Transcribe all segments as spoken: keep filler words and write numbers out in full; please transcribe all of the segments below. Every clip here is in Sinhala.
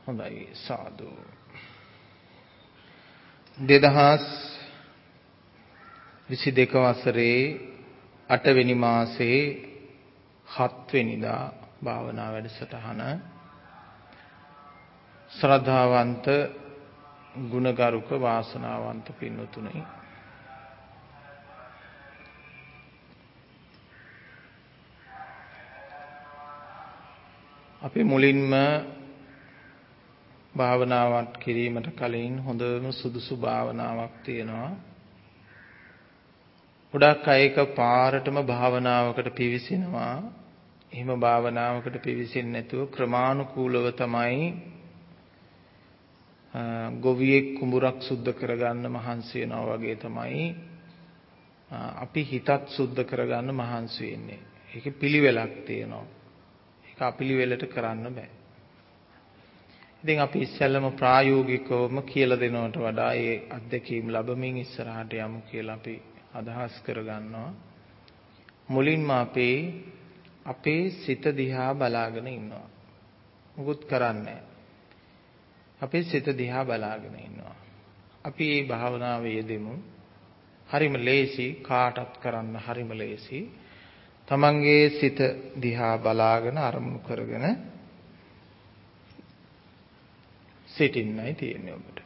හොඳයි සාදු. දෙදහස් විසිදෙක වසරේ අටවෙනි මාසයේ හත්වෙනිදා භාවනා වැඩසටහන ශ්‍රද්ධාවන්ත ගුණගරුක වාසනාවන්ත පින්වතුනි, අපි මුලින්ම භාවනාවක් කිරීමට කලින් හොඳම සුදුසු භාවනාවක් තියෙනවා. ගොඩක් අය එක පාරටම භාවනාවකට පිවිසෙනවා. එහෙම භාවනාවකට පිවිසෙන්නේ නැතුව ක්‍රමානුකූලව තමයි ගොවියෙක් කුඹුරක් සුද්ධ කරගන්න මහන්සි වෙනවා වගේ තමයි අපි හිතත් සුද්ධ කරගන්න මහන්සි වෙන්නේ. ඒකේ පිළිවෙලක් තියෙනවා. ඒක අපිළිවෙලට කරන්න බෑ. ඉතින් අපි ඉස්සෙල්ලම ප්‍රායෝගිකවම කියලා දෙනවට වඩා ඒ අත්දැකීම් ලැබමින් ඉස්සරහට යමු කියලා අපි අදහස් කරගන්නවා. මුලින්ම අපේ අපේ සිත දිහා බලාගෙන ඉන්නවා. මුකුත් කරන්නේ අපේ සිත දිහා බලාගෙන ඉන්නවා. අපි මේ භාවනාවේ යෙදෙමු. හරිම ලේසි, කාටත් කරන්න හරිම ලේසි. තමන්ගේ සිත දිහා බලාගෙන අරමුණු කරගෙන සිටින්නයි තියෙන්නේ ඔබට.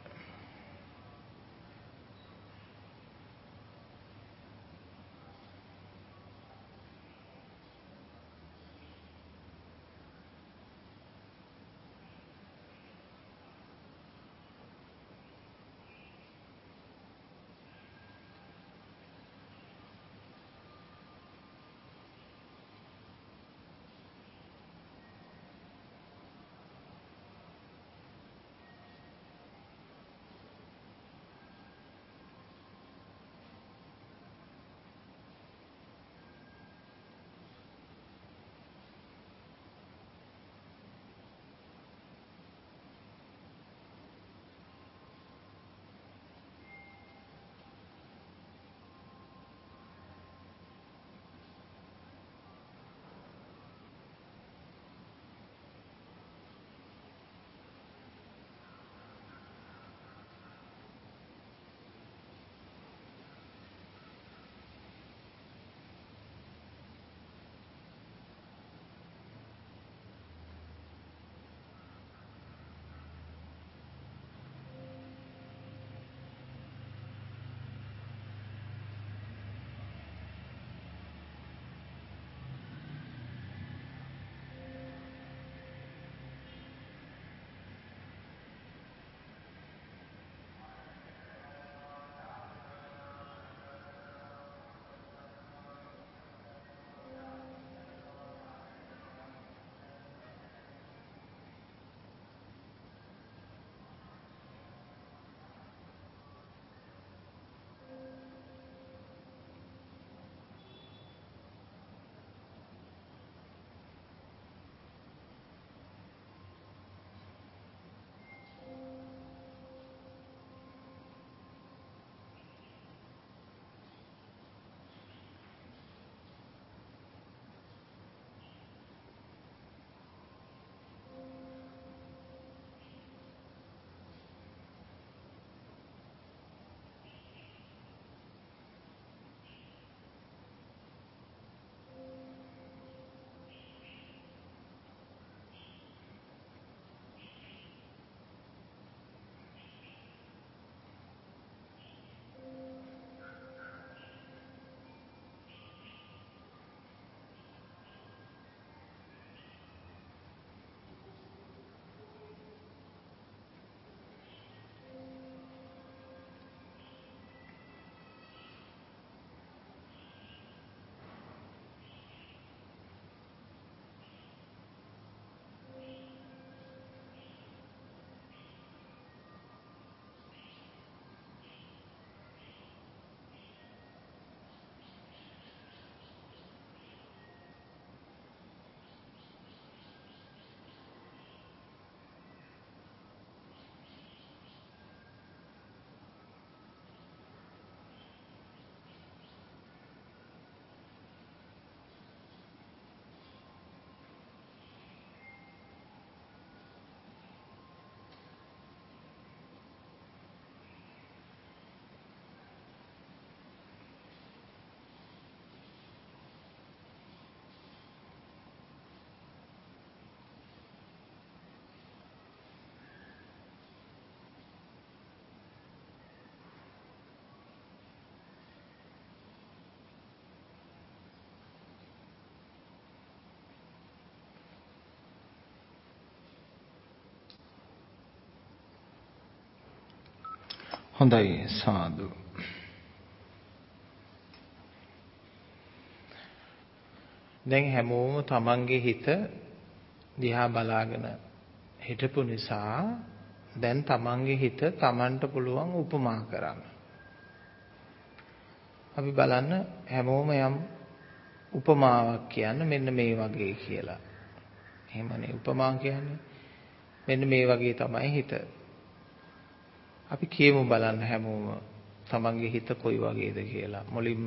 හොඳයි සාදු. දැන් හැමෝම තමන්ගේ හිත දිහා බලාගෙන හිටපු නිසා දැන් තමන්ගේ හිත තමන්ට පුළුවන් උපමා කරන්න. අපි බලන්න හැමෝම යම් උපමාවක් කියන්න මෙන්න මේ වගේ කියලා. එහෙමනේ උපමා කියන්නේ. මෙන්න මේ වගේ තමයි හිත. අපි කියමු බලන්න හැමෝම තමන්ගේ හිත කොයි වගේද කියලා. මුලින්ම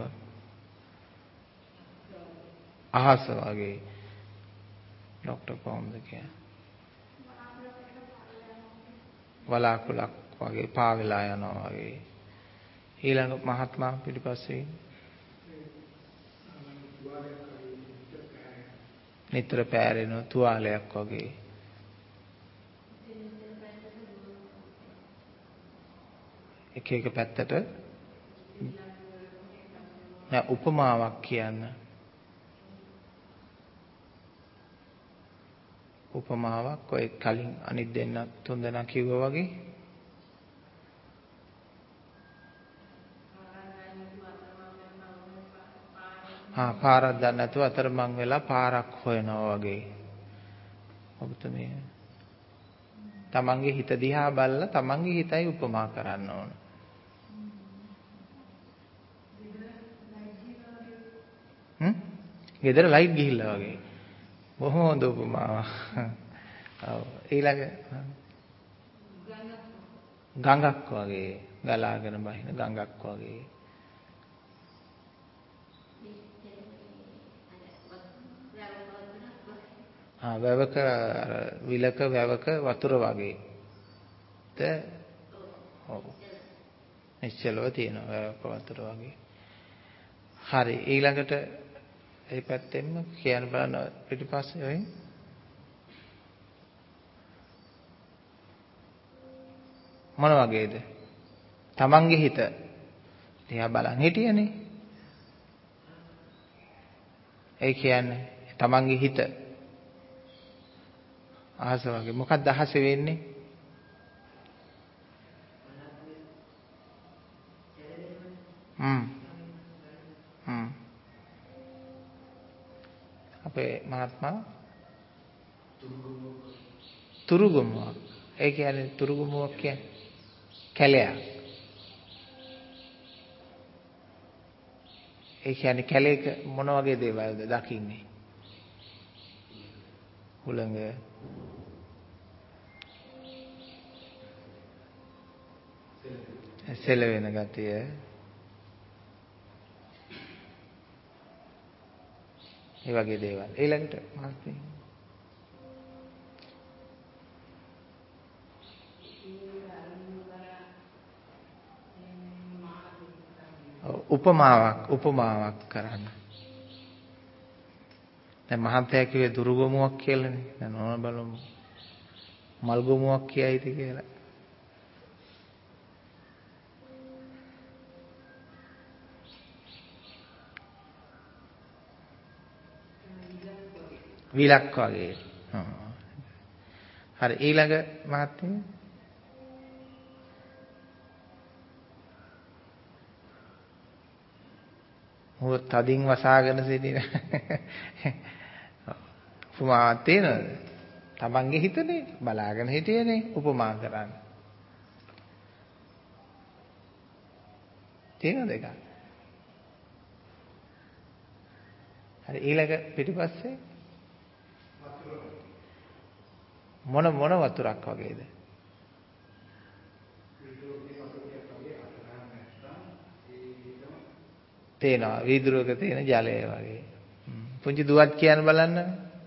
අහස වගේ. ડોક્ટર කොහොමද කියන්නේ? වලාකුලක් වගේ පා වෙලා යනවා වගේ. ඊළඟ මහත්මා පිටිපස්සේ නිතර පෑරෙන තුවාලයක් වගේ. එක එක පැත්තට නෑ උපමාවක් කියන්න. උපමාවක් ඔය කලින් අනිත් දෙන්න තුන් දෙනා කිව්වා වගේ. ආ පාරක් දන්නේ නැතුව අතරමං වෙලා පාරක් හොයනවා වගේ. ඔබට මේ තමන්ගේ හිත දිහා බලලා තමන්ගේ හිතයි උපමා කරන්න ඕන. හ්ම්? ගෙදර ලයිට් ගිහිල්ලා වගේ. බොහොම හොඳ උපමාවක්. ඔව් ඊළඟ ගඟක් වගේ ගලාගෙන බහින ගඟක් වගේ. ආ වැවක විලක වැවක වතුර වගේ. ද ඔව්. නිශ්චලව තියෙන වැවක වතුර වගේ. හරි ඊළඟට ඒ පැත්තෙන්ම කියන්න බලන්න පිටිපස්සේ ඔය මොන වගේද? තමන්ගේ හිත දිහා බලන් හිටියනේ. ඒ කියන්නේ තමන්ගේ හිත අහස වගේ. මොකක්ද අහස වෙන්නේ? හ්ම් හ්ම් අපේ මහත්මයා තුරුගමුවක්. ඒ කියන්නේ තුරුගමුවක් කියන්නේ කැලයක්. ඒ කියන්නේ කැලේක මොන වගේ දේවල්ද දකින්නේ? හුළඟ සෙලවෙන ගතිය ඒ වගේ දේවල්. ඊළඟට මහත්මයා උපමාවක් උපමාවක් කරන්න. දැන් මහත්තයා කිව්වේ දුරුගමුවක් කියලානේ. දැන් ඕන බලමු. මල්ගමුවක් කියයිද කියලා. විලක් වගේ. හරි ඊළඟ මහත්මයා මොකද තදින් වසාගෙන සිටින උපමාවක් තියෙනවද? තමන්ගේ හිතනේ බලාගෙන හිටියේනේ උපමා කරන්න. තියෙනවද එක? හරි ඊළඟ පිටිපස්සේ මොන මොන වතුරක් වගේද? තේනවා වීදුරුවක තියෙන ජලය වගේ. පුංචි දුවක් කියන්න බලන්න.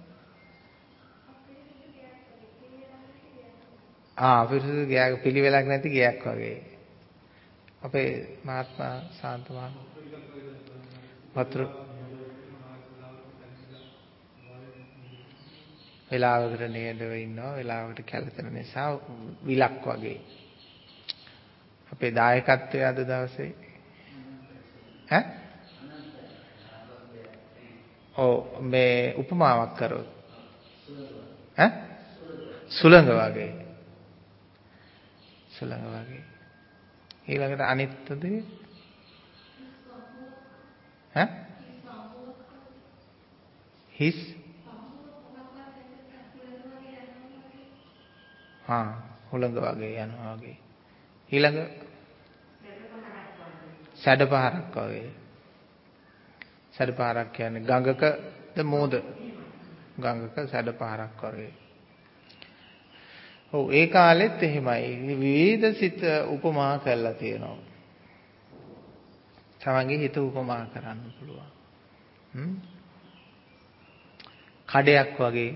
ආ පිරිසිදු ගයක් පිළිවෙලක් නැති ගයක් වගේ. අපේ මහත්මයා සාන්තමා වතුර වෙලාවකට නේදව ඉන්නවා වෙලාවකට කැළතෙන නිසා විලක් වගේ. අපේ දායකත්වය අද දවසේ ඈ ඔව් මේ උපමාවක් කරොත් ඈ සුළඟ වගේ සුළඟ වගේ ඊළඟට අනිත් දේ ඈ හිස් හා හුළඟ වගේ යනවා වගේ. ඊළඟ සැඩ පහරක් වගේ. සැඩ පහරක් කියන්නේ ගඟකද මෝද? ගඟක සැඩ පහරක් වගේ. ඔව් ඒ කාලෙත් එහෙමයි. විවිධ සිත උපමා කරලා තියෙනවා. තමන්ගේ හිත උපමා කරන්න පුළුවන්. හ්ම්. කඩයක් වගේ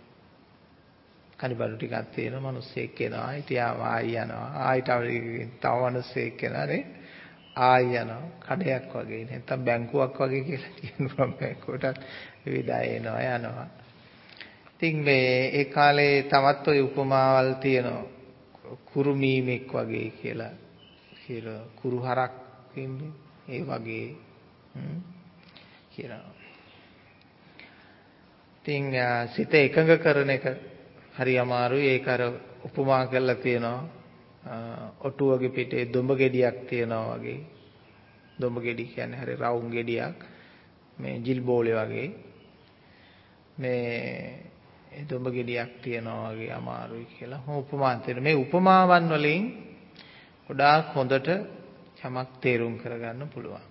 කඩබඩු ටිකක් තියෙන මිනිස්සෙක් එනවා. ඉතියාම ආයි යනවා. ආයිට තව මිනිස්සෙක් එනවා නේ. ආයි යනවා. කඩයක් වගේ. නැත්තම් බැංකුවක් වගේ කියලා කියනවා. බැංකුවටත් විවිධ අය එනවා යනවා. ඉතින් මේ ඒ කාලේ තවත් ඔය උපමාවල් තියෙනවා. කුරුමීමෙක් වගේ කියලා. කියලා කුරුහරක් ඉන්නේ. ඒ වගේ කියලා. ඉතින් සිත එකඟ කරන එක හරි අමාරුයි. ඒක අර උපමා කරලා තියෙනවා. ඔටුවගේ පිටේ දොඹ ගෙඩියක් තියනවා වගේ. දොඹ ගෙඩි කියන්නේ හරි රවුම් ගෙඩියක්. මේ ජිල් බෝලේ වගේ. මේ ඒ දොඹ ගෙඩියක් තියනවා වගේ අමාරුයි කියලා උපමා තියෙනවා. මේ උපමාවන් වලින් ගොඩාක් හොඳට යමක් තේරුම් කරගන්න පුළුවන්.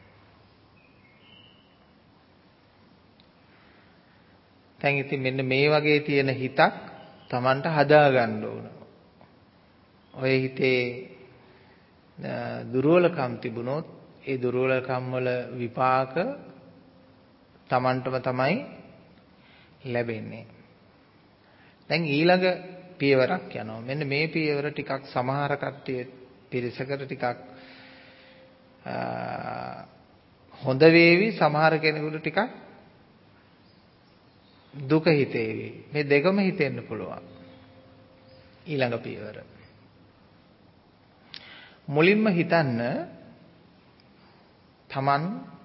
දැන් ඉතින් මෙන්න මේ වගේ තියෙන හිතක් Tamanට හදා ගන්න ඕන. ඔය හිතේ දුර්වලකම් තිබුණොත් ඒ දුර්වලකම් වල විපාක Tamanටම තමයි ලැබෙන්නේ. දැන් ඊළඟ පියවරක් යනවා. මෙන්න මේ පියවර ටිකක් සමහර කට්ටිය පිරිසකට ටිකක් හොඳ වේවි, සමහර කෙනෙකුට ටිකක් දුක හිතේවි. මේ දෙකම හිතෙන්න පුළුවන්. ඊළඟ පියවර. මුලින්ම හිතන්න Taman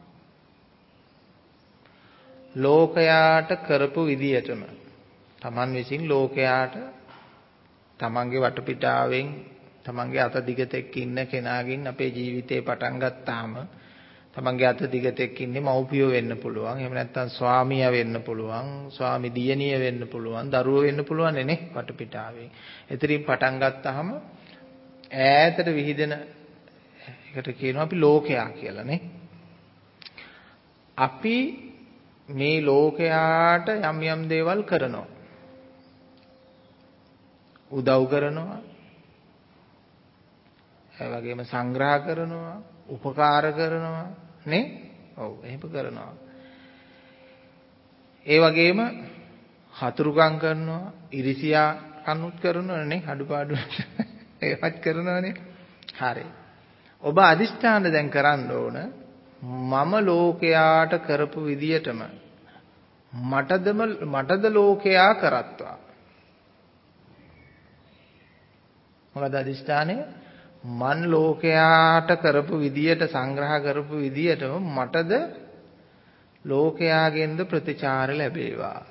ලෝකයාට කරපු විදියටම Taman විසින් ලෝකයාට Tamanගේ වටපිටාවෙන් Tamanගේ අත දිගටෙක් ඉන්න කෙනාගෙන් අපේ ජීවිතේ පටන් ගත්තාම තමන්ගේ අත දිගටෙක් ඉන්නේ මව්පියෝ වෙන්න පුළුවන්. එහෙම නැත්නම් ස්වාමියා වෙන්න පුළුවන්. ස්වාමි දියණිය වෙන්න පුළුවන්. දරුවෝ වෙන්න පුළුවන් නේ වටපිටාවේ. එතනින් පටන් ගත්තාම ඈතට විහිදෙන එකට කියනවා අපි ලෝකයා කියලා නේ. අපි මේ ලෝකයාට යම් යම් දේවල් කරනවා. උදව් කරනවා. ඒ වගේම සංග්‍රහ කරනවා. උපකාර කරනවා නේ? ඔව් එහෙම කරනවා. ඒ වගේම හතුරුකම් කරනවා, ඉරිසියා කනුත් කරනවා නේ? අඩුපාඩු ඒවත් කරනවානේ. හරි. ඔබ අදිෂ්ඨාන දැන් කරන්න ඕන මම ලෝකයාට කරපු විදියටම මටදම මටද ලෝකයා කරත්වා. මොකද අදිෂ්ඨානේ මන් ලෝකයාට කරපු විදියට සංග්‍රහ කරපු විදියටම මටද ලෝකයාගෙන්ද ප්‍රතිචාර ලැබේවා.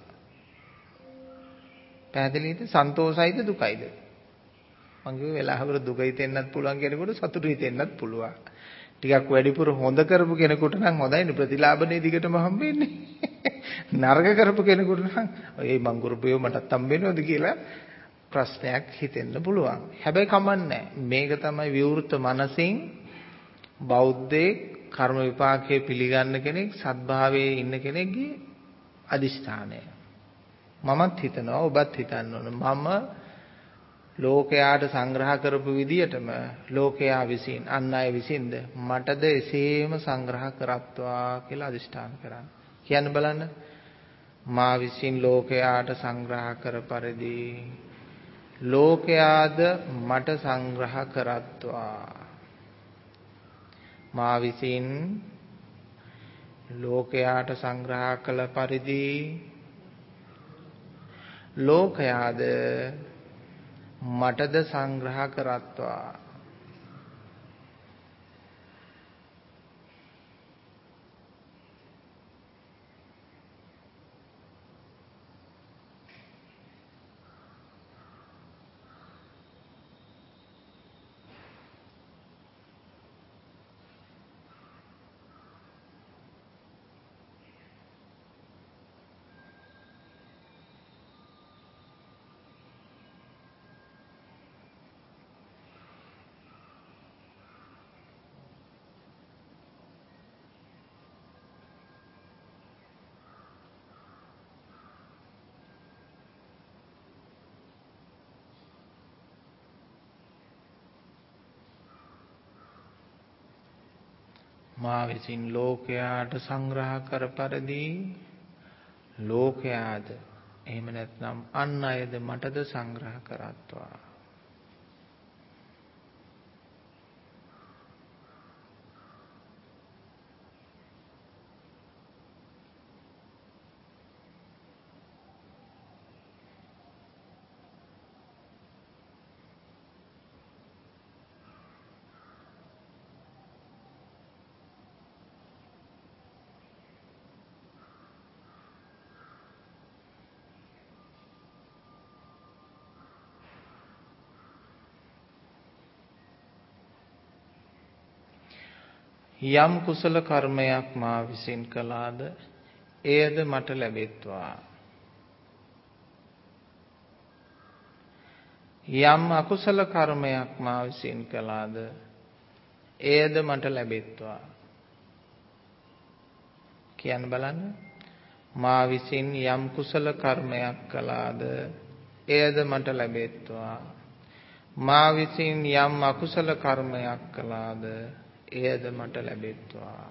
පැහැදිලිද? සන්තෝෂයිද දුකයිද? මං කිව්වේ වෙලාවකට දුක හිතෙන්නත් පුළුවන් කෙනෙකුට සතුටු හිතෙන්නත් පුළුවන්. ටිකක් වැඩිපුර හොඳ කරපු කෙනෙකුට නම් හොඳයිනේ ප්‍රතිලාභනේ දිගටම හම්බෙන්නේ. නරක කරපු කෙනෙකුට නම් ඒ මං කරපුවේ මටත් හම්බෙනවද කියලා ප්‍රශ්නයක් හිතෙන්න පුළුවන්. හැබැයි කමන්නේ මේක තමයි විවෘත මනසින් බෞද්ධයේ කර්ම විපාකයේ පිළිගන්න කෙනෙක් සත්භාවයේ ඉන්න කෙනෙක්ගේ අදිෂ්ඨානය. මමත් හිතනවා ඔබත් හිතන්න ඕන මම ලෝකයාට සංග්‍රහ කරපු විදියටම ලෝකයා විසින් අන් අය විසින්ද මටද එසේම සංග්‍රහ කරත්වා කියලා අදිෂ්ඨාන කරන්න. කියන්න බලන්න. මා විසින් ලෝකයාට සංග්‍රහ කර පරිදි ලෝකයාද මට සංග්‍රහ කරත්වා. මා විසින් ලෝකයාට සංග්‍රහ කළ පරිදි ලෝකයාද මටද සංග්‍රහ කරත්වා. මා විසින් ලෝකයාට සංග්‍රහ කර පරිදි ලෝකයාද එහෙම නැත්නම් අන් අයද මටද සංග්‍රහ කරත්වා. යම් කුසල කර්මයක් මා විසින් කළාද එයද මට ලැබෙත්වා. යම් අකුසල කර්මයක් මා විසින් කළාද එයද මට ලැබෙත්වා. කියන්න බලන්න. මා විසින් යම් කුසල කර්මයක් කළාද එයද මට ලැබෙත්වා. මා විසින් යම් අකුසල කර්මයක් කළාද එයද මට ලැබෙත්වා.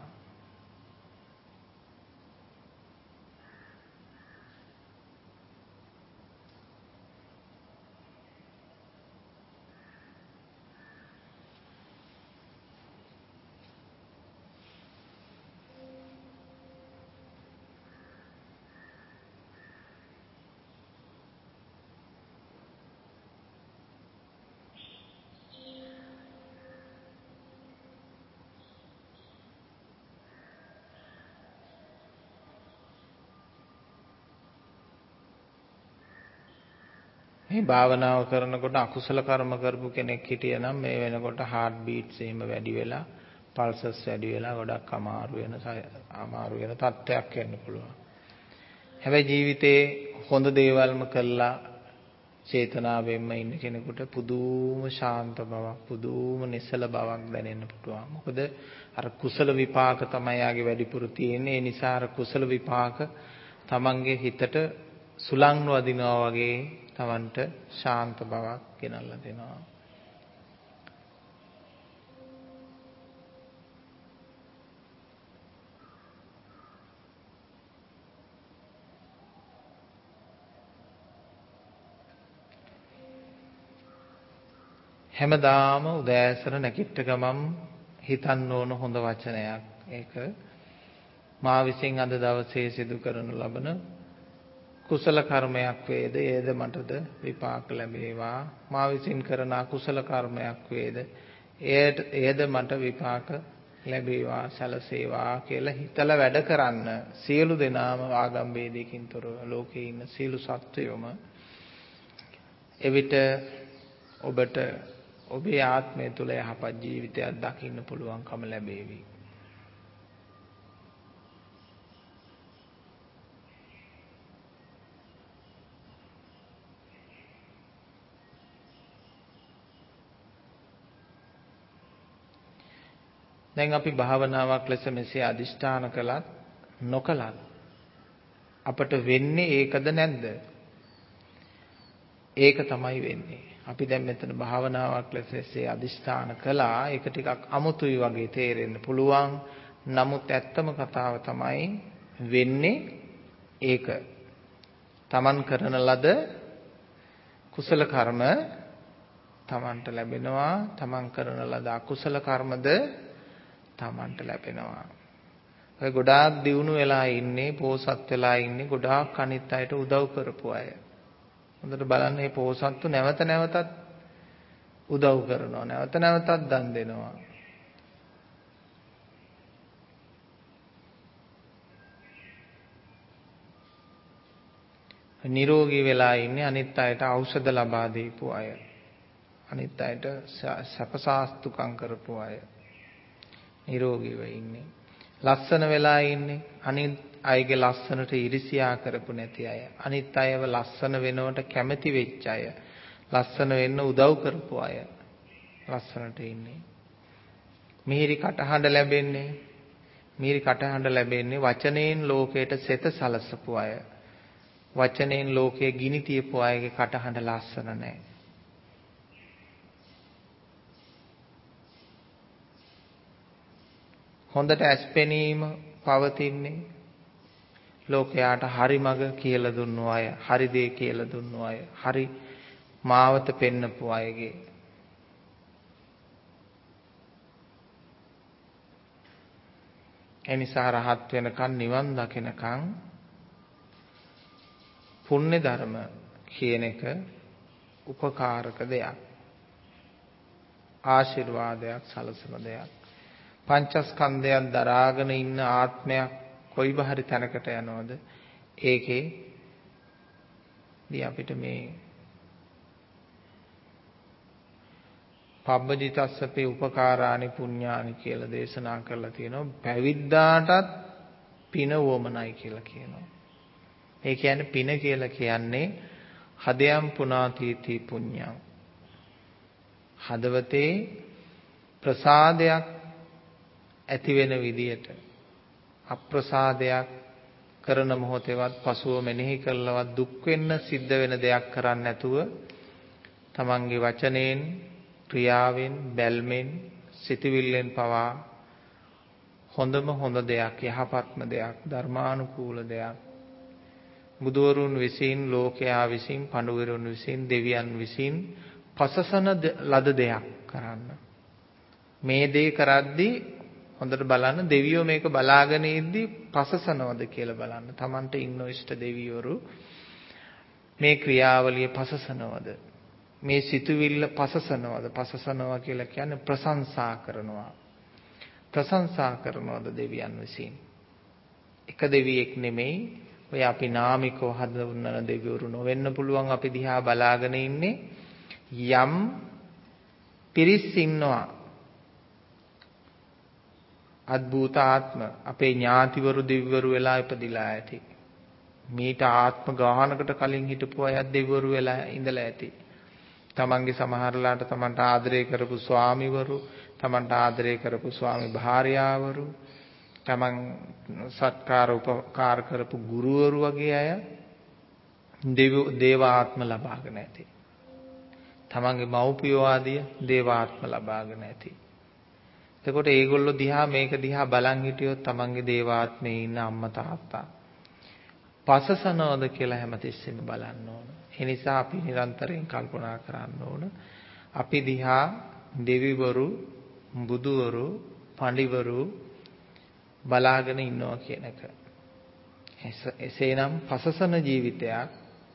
මේ භාවනාව කරනකොට අකුසල කර්ම කරපු කෙනෙක් හිටියනම් මේ වෙනකොට heart beats එහෙම වැඩි වෙලා pulses වැඩි වෙලා ගොඩක් අමාරු වෙන අමාරු වෙන තත්ත්වයක් එන්න පුළුවන්. හැබැයි ජීවිතේ හොඳ දේවල්ම කළා චේතනාවෙන්ම ඉන්න කෙනෙකුට පුදුම ශාන්ත බවක් පුදුම නිසල බවක් දැනෙන්න පුළුවන්. මොකද අර කුසල විපාක තමයි යාගේ වැඩිපුර තියෙන්නේ. ඒ නිසා අර කුසල විපාක තමන්ගේ හිතට සුලං වදිනවා වගේ තමන්ට ශාන්ත බවක් ගෙනල්ලා දෙනවා. හැමදාම උදෑසන නැගිට ගමන් හිතන්න ඕන හොඳ වචනයක්. ඒක මා විසින් අද දවසේ සිදු කරනු ලබන කුසල කර්මයක් වේද ඒද මටද විපාක ලැබේවා. මා විසින් කරන අකුසල කර්මයක් වේද එයට එයද මට විපාක ලැබේවා සැලසේවා කියලා හිතලා වැඩ කරන්න. සියලු දෙනාම ආගම් ભેදයකින් තොරව ලෝකේ ඉන්න සියලු සත්වයෝම එවිට ඔබට ඔබේ ආත්මය තුළ යහපත් ජීවිතයක් දකින්න පුළුවන්කම ලැබේවි. දැන් අපි භාවනාවක් ලෙස මෙසේ අදිෂ්ඨාන කළත් නොකළත් අපට වෙන්නේ ඒකද නැද්ද? ඒක තමයි වෙන්නේ. අපි දැන් මෙතන භාවනාවක් ලෙස එසේ අදිෂ්ඨාන කළා. ඒක ටිකක් අමුතුයි වගේ තේරෙන්න පුළුවන්. නමුත් ඇත්තම කතාව තමයි වෙන්නේ ඒක. තමන් කරන ලද කුසල කර්ම තමන්ට ලැබෙනවා. තමන් කරන ලද අකුසල කර්මද තමන්ට ලැබෙනවා. ඔය ගොඩාක් දියුණු වෙලා ඉන්නේ, පෝසත් වෙලා ඉන්නේ ගොඩාක් අනිත් අයට උදව් කරපු අය. හොඳට බලන්න මේ පෝසත්තු නැවත නැවතත් උදව් කරනවා. නැවත නැවතත් දන් දෙනවා. නිරෝගී වෙලා ඉන්නේ අනිත් අයට ඖෂධ ලබා දීපු අය. අනිත් අයට සපසාස්තුකම් කරපු අය. නිරෝගීව ඉන්නේ. ලස්සන වෙලා ඉන්නේ අනිත් අයගේ ලස්සනට ඉරිසියා කරපු නැති අය. අනිත් අයව ලස්සන වෙනවට කැමති වෙච්ච අය. ලස්සන වෙන්න උදව් කරපු අය. ලස්සනට ඉන්නේ. මිහිරි කටහඬ ලැබෙන්නේ මිහිරි කටහඬ ලැබෙන්නේ වචනයෙන් ලෝකයට සෙත සලසපු අය. වචනයෙන් ලෝකයේ ගිනි තියපු අයගේ කටහඬ ලස්සන නැහැ. හොඳට ඇස්පෙනීම පවතින්නේ ලෝකයාට හරි මඟ කියලා දුන්නු අය, හරි දේ කියලා දුන්නු අය, හරි මාවත පෙන්නපු අයගේ. එනිසා රහත් වෙනකන් නිවන් දකිනකන් පුණ්‍ය ධර්ම කියන එක උපකාරක දෙයක්. ආශිර්වාදයක් සලසන දෙයක්. පංචස්කන්ධයන් දරාගෙන ඉන්න ආත්මයක් කොයි බහරි තැනකට යනවද? ඒකේ දී අපිට මේ පබ්බජිතස්සපේ උපකාරානි පුඤ්ඤානි කියලා දේශනා කරලා තියෙනවා. පැවිද්දාටත් පින වොමනයි කියලා කියනවා. ඒ කියන්නේ පින කියලා කියන්නේ හදයන් පුනාතීති පුඤ්ඤං. හදවතේ ප්‍රසාදයක් ඇති වෙන විදියට අප්‍රසාදයක් කරන මොහොතේවත් පසුව මෙනෙහි කළවත් දුක් වෙන්න සිද්ධ වෙන දෙයක් කරන්නේ නැතුව තමන්ගේ වචනයෙන් ක්‍රියාවෙන් බැල්මෙන් සිතවිල්ලෙන් පවා හොඳම හොඳ දෙයක් යහපත්ම දෙයක් ධර්මානුකූල දෙයක් බුදුවරුන් විසින් ලෝකයා විසින් පඬුවරුන් විසින් දෙවියන් විසින් පසසන ලද දෙයක් කරන්න. මේ දේ කරද්දී හොඳට බලන්න දෙවියෝ මේක බලාගෙන ඉද්දි පසසනවද කියලා බලන්න. Tamante ඉන්න ඉෂ්ට දෙවිවරු මේ ක්‍රියාවලිය පසසනවද? මේ සිතුවිල්ල පසසනවද? පසසනවා කියලා කියන්නේ ප්‍රශංසා කරනවා. ප්‍රශංසා කරනවද දෙවියන් විසින්? එක දෙවියෙක් නෙමෙයි. ඔය අපි නාමිකව හඳුන්වන දෙවිවරු නොවෙන්න පුළුවන්. අපි දිහා බලාගෙන ඉන්නේ යම් පිරිස් ඉන්නවා. අද්භූත ආත්ම අපේ ඥාතිවරු දෙවිවරු වෙලා ඉපදිලා ඇති. මීට ආත්ම ගානකට කලින් හිටපු අය දෙවිවරු වෙලා ඉඳලා ඇති. තමන්ගේ සමහරලාට තමන්ට ආදරය කරපු ස්වාමිවරු, තමන්ට ආදරය කරපු ස්වාමි භාර්යාවරු, තමන් සත්කාර උපකාර කරපු ගුරුවරු වගේ අය දේව ආත්ම ලබාගෙන ඇති. තමන්ගේ මව්පියෝ ආදී දේව ආත්ම ලබාගෙන ඇති. එතකොට ඒගොල්ලෝ දිහා මේක දිහා බලන් හිටියොත් තමන්ගේ දේව ආත්මේ ඉන්න අම්මා තාත්තා පසසනවද කියලා හැමතිස්සෙම බලන්න ඕන. ඒ නිසා අපි නිරන්තරයෙන් කල්පනා කරන්න ඕන. අපි දිහා දෙවිවරු, බුදුවරු, පඬිවරු බලාගෙන ඉන්නවා කියන එක. එසේනම් පසසන ජීවිතයක්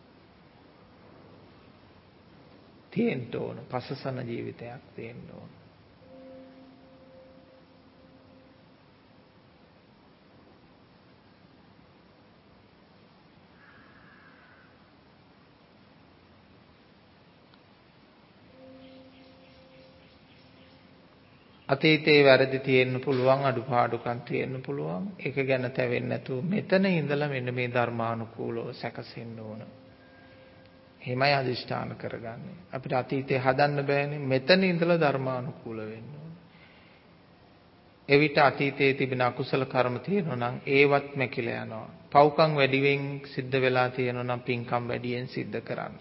තියෙන්න ඕන. පසසන ජීවිතයක් තියෙන්න ඕන. අතීතේ වැරදි තියෙන්න පුළුවන්, අඩුපාඩුකම් තියෙන්න පුළුවන්. ඒක ගැන තැවෙන්නේ නැතුව මෙතන ඉඳලා මෙන්න මේ ධර්මානුකූලව සැකසෙන්න ඕන. එහෙමයි අදිෂ්ඨාන කරගන්නේ. අපිට අතීතේ හදන්න බෑනේ. මෙතන ඉඳලා ධර්මානුකූල වෙන්න ඕන. එවිට අතීතයේ තිබෙන අකුසල කර්ම තියෙනවා නම් ඒවත් මැකිලා යනවා. පව්කම් වැඩිවෙන් සිද්ධ වෙලා තියෙනවා නම් පින්කම් වැඩියෙන් සිද්ධ කරන්න.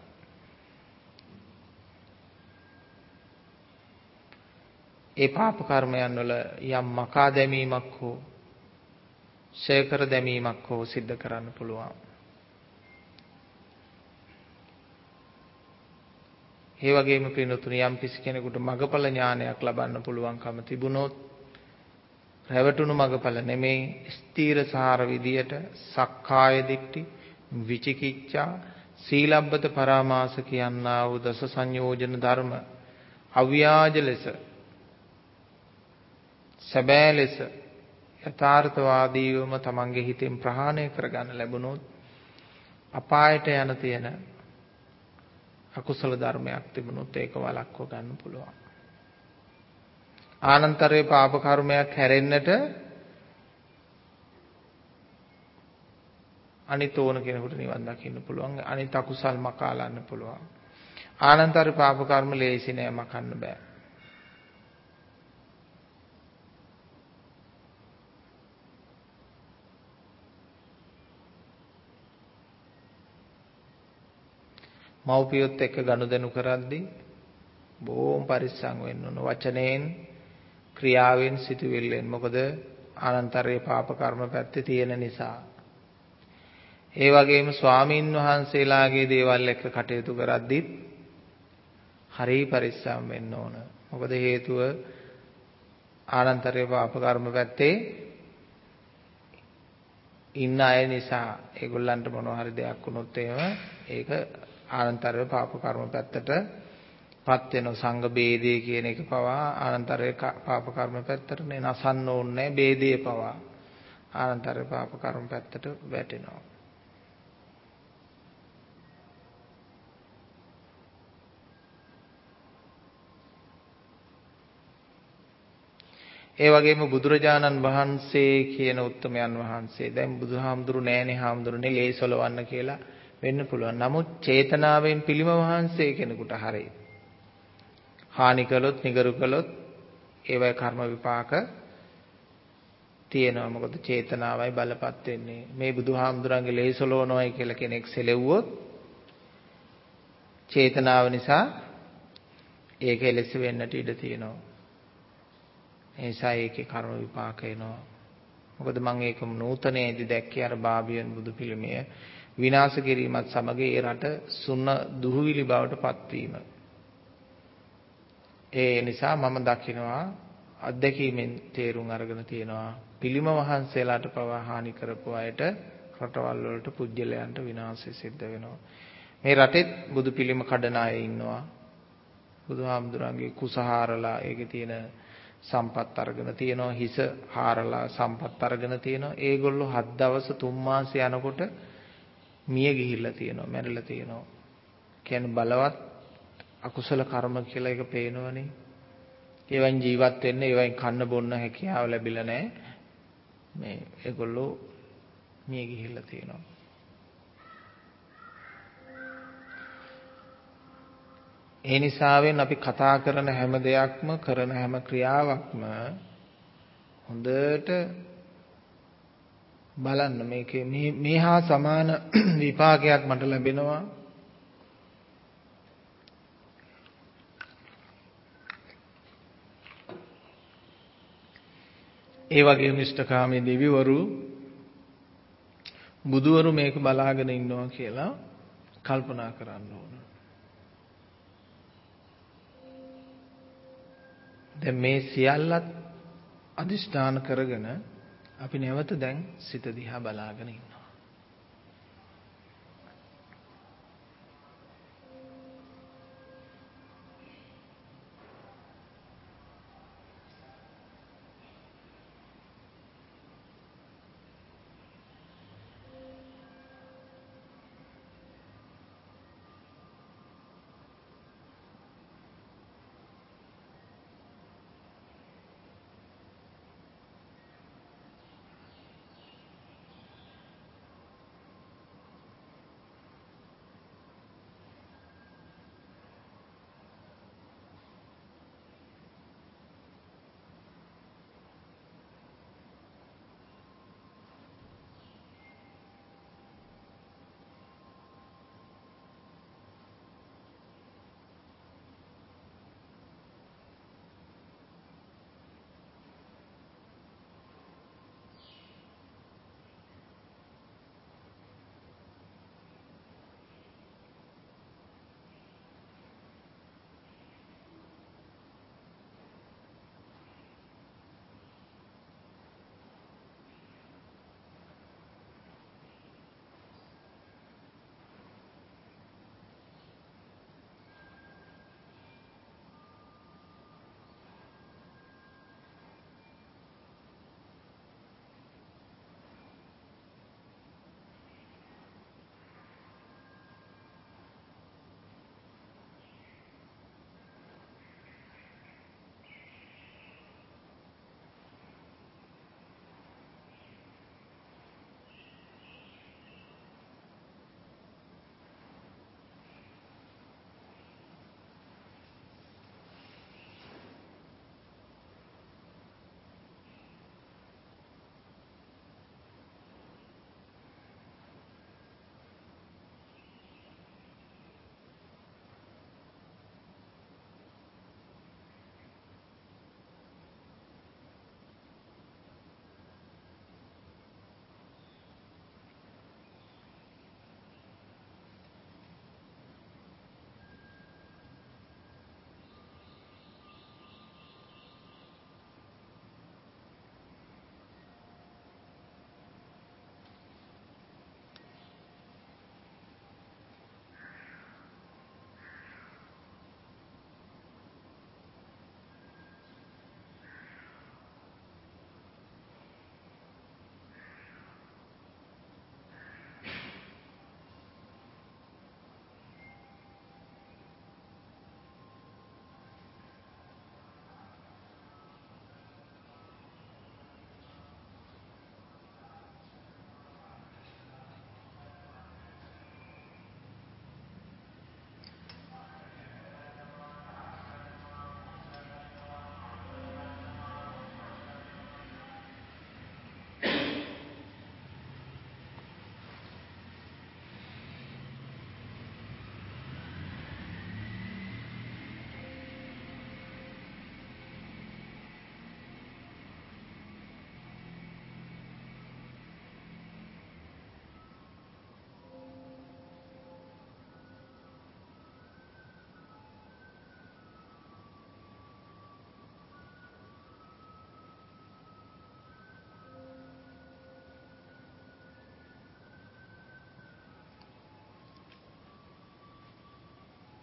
ඒ පාප කර්මයන් වල යම් මකා දැමීමක් හෝ ශේකර දැමීමක් හෝ සිද්ධ කරන්න පුළුවන්. ඒ වගේම පින්නතුණු යම් කිසි කෙනෙකුට මගපල ඥානයක් ලබන්න පුළුවන්කම තිබුණොත් රැවටුණු මගපල නෙමේ ස්ථීරසාර විදියට සක්කාය දිට්ඨි, විචිකිච්ඡා, සීලබ්බත පරාමාස කියනා වූ දස සංයෝජන ධර්ම අව්‍යාජ ලෙස සැබෑ ලෙස යථාර්ථවාදීවම තමන්ගේ හිතෙන් ප්‍රහාණය කරගන්න ලැබුණොත් අපායට යන තියෙන අකුසල ධර්මයක් තිබුණොත් ඒක වළක්ව ගන්න පුළුවන්. ආනන්තරේ පාප කර්මයක් හැරෙන්නට අනිත් ඕන කෙනෙකුට නිවන් දකින්න පුළුවන්. අනිත් අකුසල් මකාලන්න පුළුවන්. ආනන්තරේ පාප කර්ම ලේසි නෑ, මකන්න බෑ. මව්පියොත් එක්ක ගනුදෙනු කරද්දී බොහොම පරිස්සම් වෙන්න ඕන. වචනයෙන්, ක්‍රියාවෙන්, සිතුවිල්ලෙන්. මොකද ආනන්තරේ පාප කර්ම පැත්තේ තියෙන නිසා. ඒ වගේම ස්වාමින් වහන්සේලාගේ දේවල් එක්ක කටයුතු කරද්දිත් හරි පරිස්සම් වෙන්න ඕන. මොකද හේතුව ආනන්තරේ පාප කර්ම පැත්තේ ඉන්න අය නිසා ඒගොල්ලන්ට මොනවා හරි දෙයක් වුණොත් එහෙම ඒක ආනන්තරේ පාප කර්ම පැත්තට පත් වෙන සංඝ බේදේ කියන එක පවා ආනන්තරේ පාප කර්ම පැත්තටනේ නසන්න ඕනේ බේදේ පවා ආනන්තරේ පාප කර්ම පැත්තට වැටෙනවා. ඒ වගේම බුදුරජාණන් වහන්සේ කියන උත්තමයන් වහන්සේ දැන් බුදුහාමුදුරු නෑනේ හාමුදුරනේ ලේසොලවන්න කියලා වෙන්න පුළුවන්. නමුත් චේතනාවෙන් පිළිම වහන්සේ කෙනෙකුට හරි හානි කළොත් නිගරු කළොත් ඒවයි කර්ම විපාක තියෙනවා. මොකද චේතනාවයි බලපත් වෙන්නේ. මේ බුදුහාමුදුරන්ගේ ලේසොලවනවයි කියලා කෙනෙක් සෙලෙව්වොත් චේතනාව නිසා ඒක එලෙස වෙන්නට ඉඩ තියෙනවා. එනිසා ඒකේ කර්ම විපාක එනවා. මොකද මම ඒක නූතනයේදී දැක්කේ අර බාබියන් බුදු පිළිමය විනාශ කිරීමත් සමග ඒ රට සුන්න දුහුවිලි බවට පත්වීම. ඒ නිසා මම දකිනවා අත්දැකීමෙන් තේරුම් අරගෙන තියෙනවා පිළිම වහන්සේලාට පවා හානි කරපු අයට රටවල් වලට පුජ්‍යලයන්ට විනාශය සිද්ධ වෙනවා. මේ රටෙත් බුදු පිළිම කඩන අය ඉන්නවා. බුදුහාමුදුරන්ගේ කුසහාරලා ඒකේ තියෙන සම්පත් අරගෙන තියෙනවා හිස හාරලා සම්පත් අරගෙන තියෙනවා. ඒගොල්ලෝ හත් දවස් තුන් මාස යනකොට මිය ගිහිල්ලා තියෙනවා මැරිලා තියෙනවා. කියන්නේ බලවත් අකුසල කර්ම කියලා එක පේනවනේ. ඒවෙන් ජීවත් වෙන්න ඒවෙන් කන්න බොන්න හැකියාව ලැබිලා නැහැ. මේ ඒගොල්ලෝ මිය ගිහිල්ලා තියෙනවා. ඒ නිසාවෙන් අපි කතා කරන හැම දෙයක්ම කරන හැම ක්‍රියාවක්ම හොඳට බලන්න මේකේ මේ මේහා සමාන විපාකයක් මට ලැබෙනවා. ඒ වගේම ඉෂ්ඨකාමී දෙවිවරු බුදුවරු මේක බලාගෙන ඉන්නවා කියලා කල්පනා කරන්න ඕන. දැන් මේ සියල්ලත් අදිෂ්ඨාන කරගෙන අපි නැවත දැන් සිත දිහා බලාගෙන ඉන්නවා.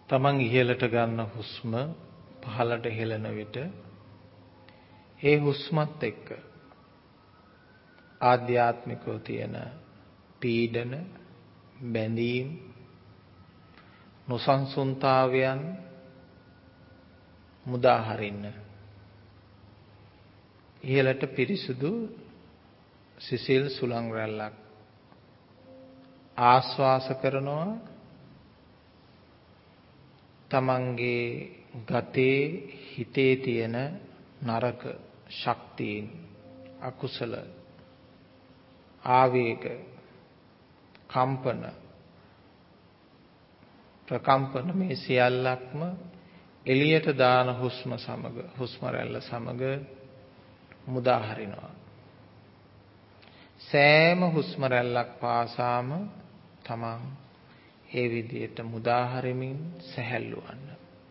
තමන් ඉහළට ගන්න හුස්ම පහළට හෙළන විට ඒ හුස්මත් එක්ක ආධ්‍යාත්මිකව තියෙන පීඩන, බැඳීම්, නොසන්සුන්තාවයන් මුදා හරින්න. ඉහළට පිරිසුදු සිසිල් සුළං රැල්ලක් ආශ්වාස කරනවා. තමන්ගේ ගතේ හිතේ තියෙන නරක ශක්තියින්, අකුසල ආවේග, කම්පන, ප්‍රකම්පන මේ සියල්ලක්ම එළියට දාන හුස්ම සමග, හුස්ම රැල්ල සමග මුදා හරිනවා. සෑම හුස්ම රැල්ලක් පාසාම තමන් ඒ විදියට මුදා හරිමින් සැහැල්ලු වන්න.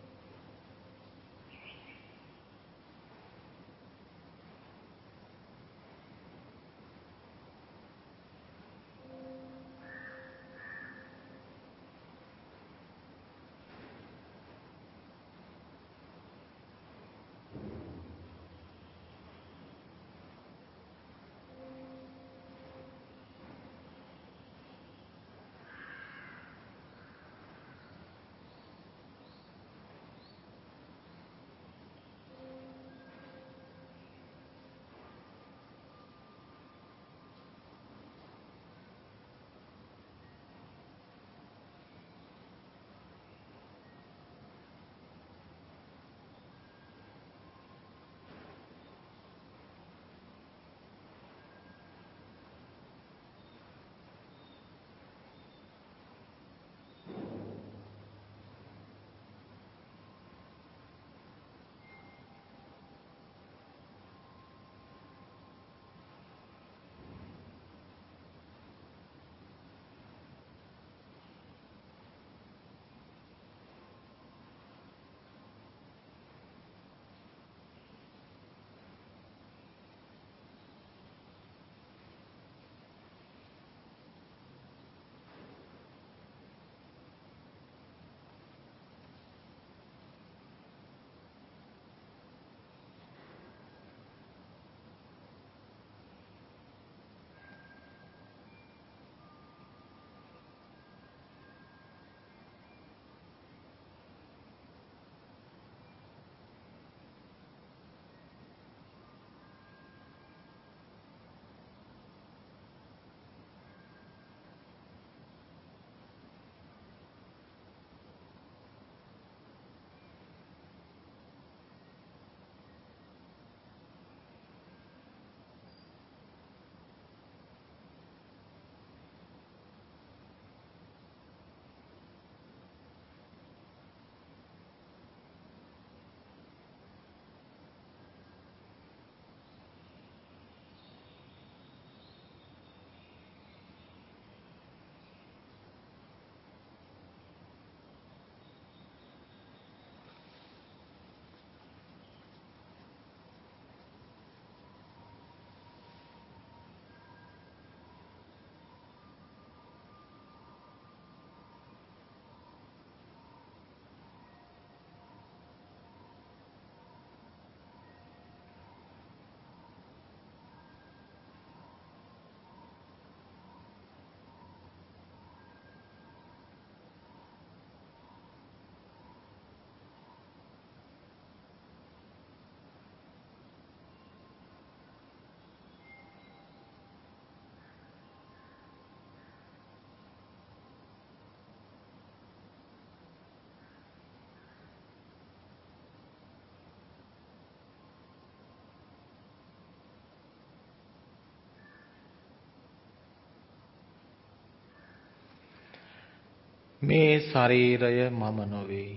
මේ ශරීරය මම නොවේ.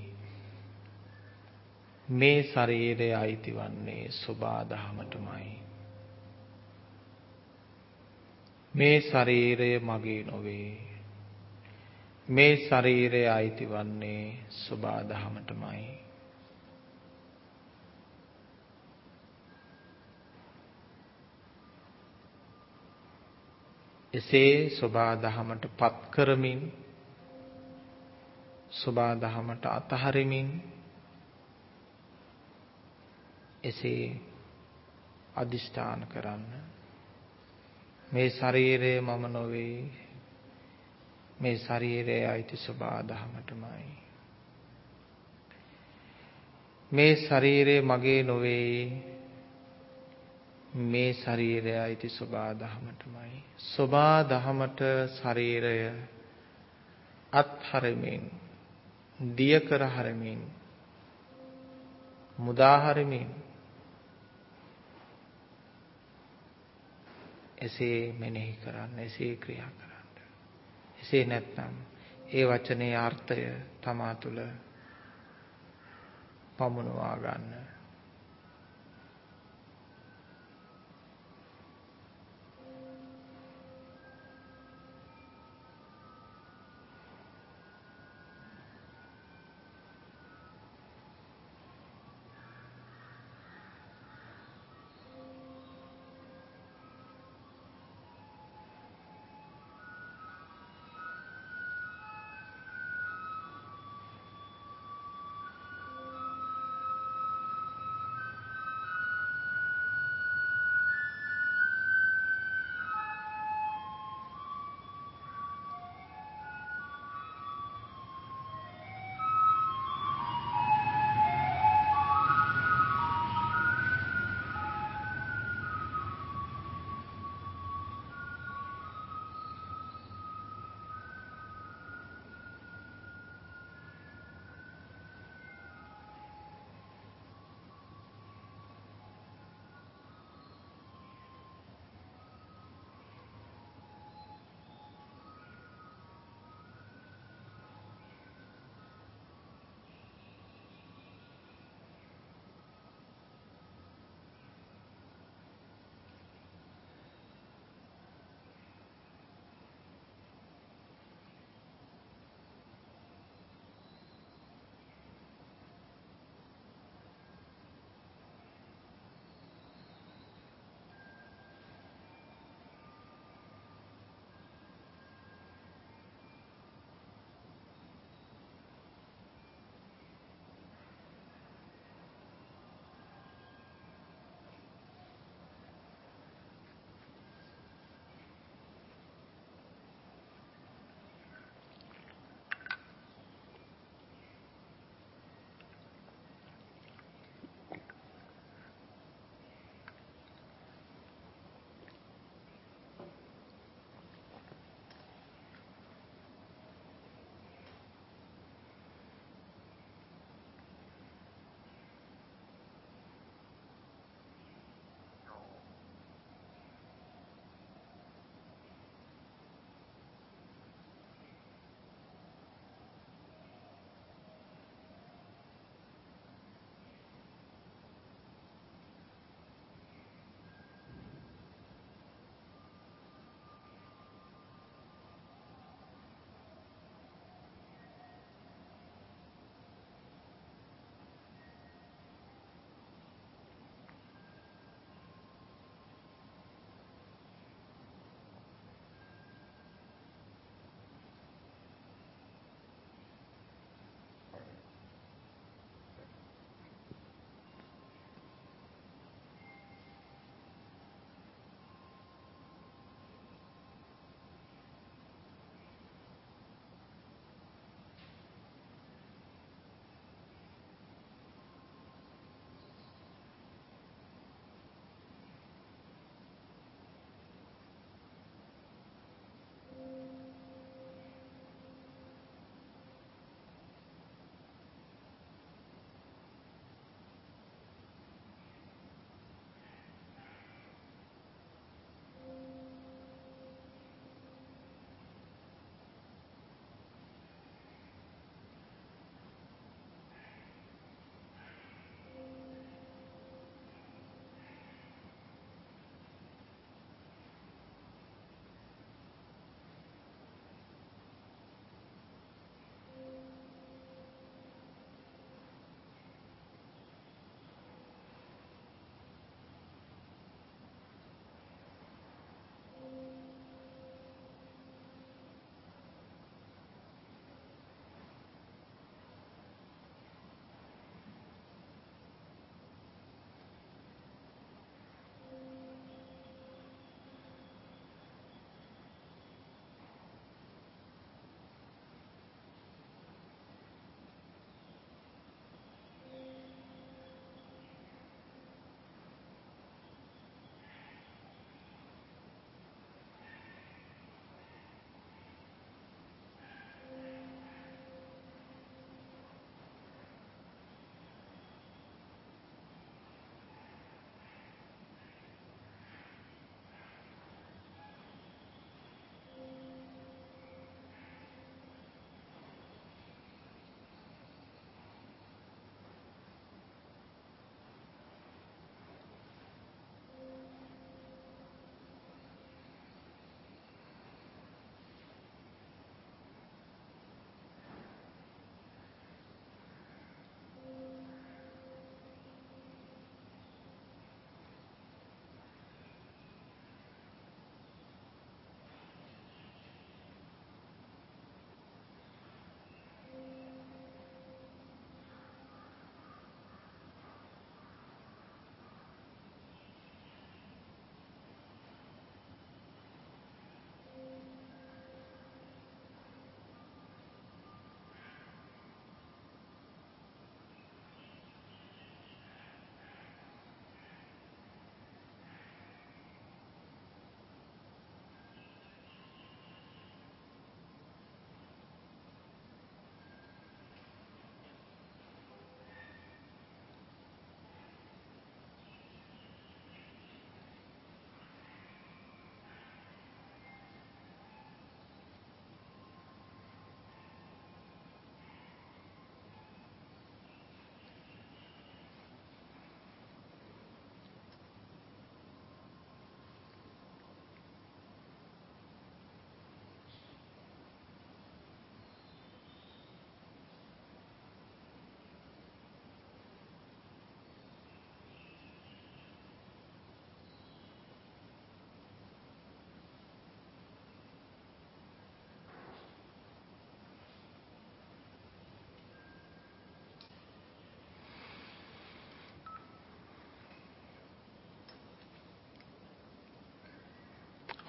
මේ ශරීරය අයිති වන්නේ සෝබාදහමටමයි. මේ ශරීරය මගේ නොවේ. මේ ශරීරය අයිති වන්නේ සෝබාදහමටමයි. එසේ සෝබාදහමට පත් කරමින් සෝබා දහමට අතහරිමින් එසේ අදිෂ්ඨාන කරන්න. මේ ශරීරය මම නොවේ. මේ ශරීරය අයිති සෝබා දහමටමයි. මේ ශරීරය මගේ නොවේ. මේ ශරීරය අයිති සෝබා දහමටමයි. සෝබා දහමට ශරීරය අත්හරිමින්, දිය කර හරිමින්, මුදා හරිමින් එසේ මෙනෙහි කරන්න, එසේ ක්‍රියා කරන්න. එසේ නැත්නම් ඒ වචනේ අර්ථය තමා තුළ පමුණවා ගන්න.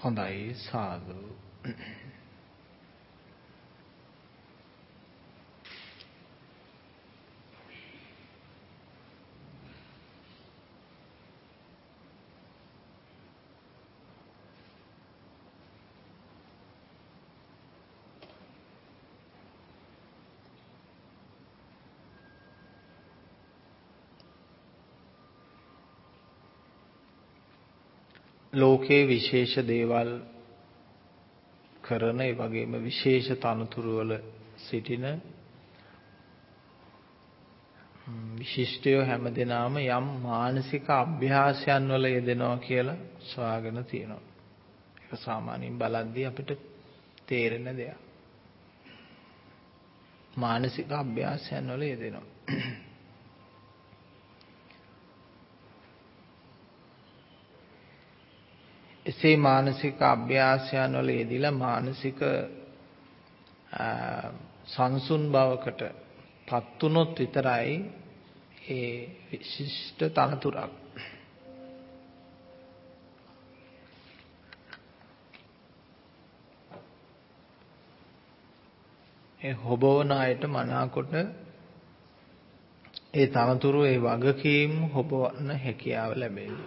හොඳයි සාදු. ලෝකේ විශේෂ දේවල් කරන ඒ වගේම විශේෂ තනතුරු වල සිටින විශිෂ්ටය හැමදෙනාම යම් මානසික අභ්‍යාසයන් වල යෙදෙනවා කියලා සොයාගෙන තියෙනවා. ඒක සාමාන්‍යයෙන් බලද්දී අපිට තේරෙන දෙයක්. මානසික අභ්‍යාසයන් වල යෙදෙනවා. එසේ මානසික අභ්‍යාසයන් වල යෙදিলা මානසික සංසුන් බවකට පත් වුනොත් විතරයි ඒ විශිෂ්ට තනතුරක්. ඒ හොබවන අයට මනාකොට ඒ තනතුරු ඒ වගකීම් හොබවන්න හැකියාව ලැබෙන්නේ.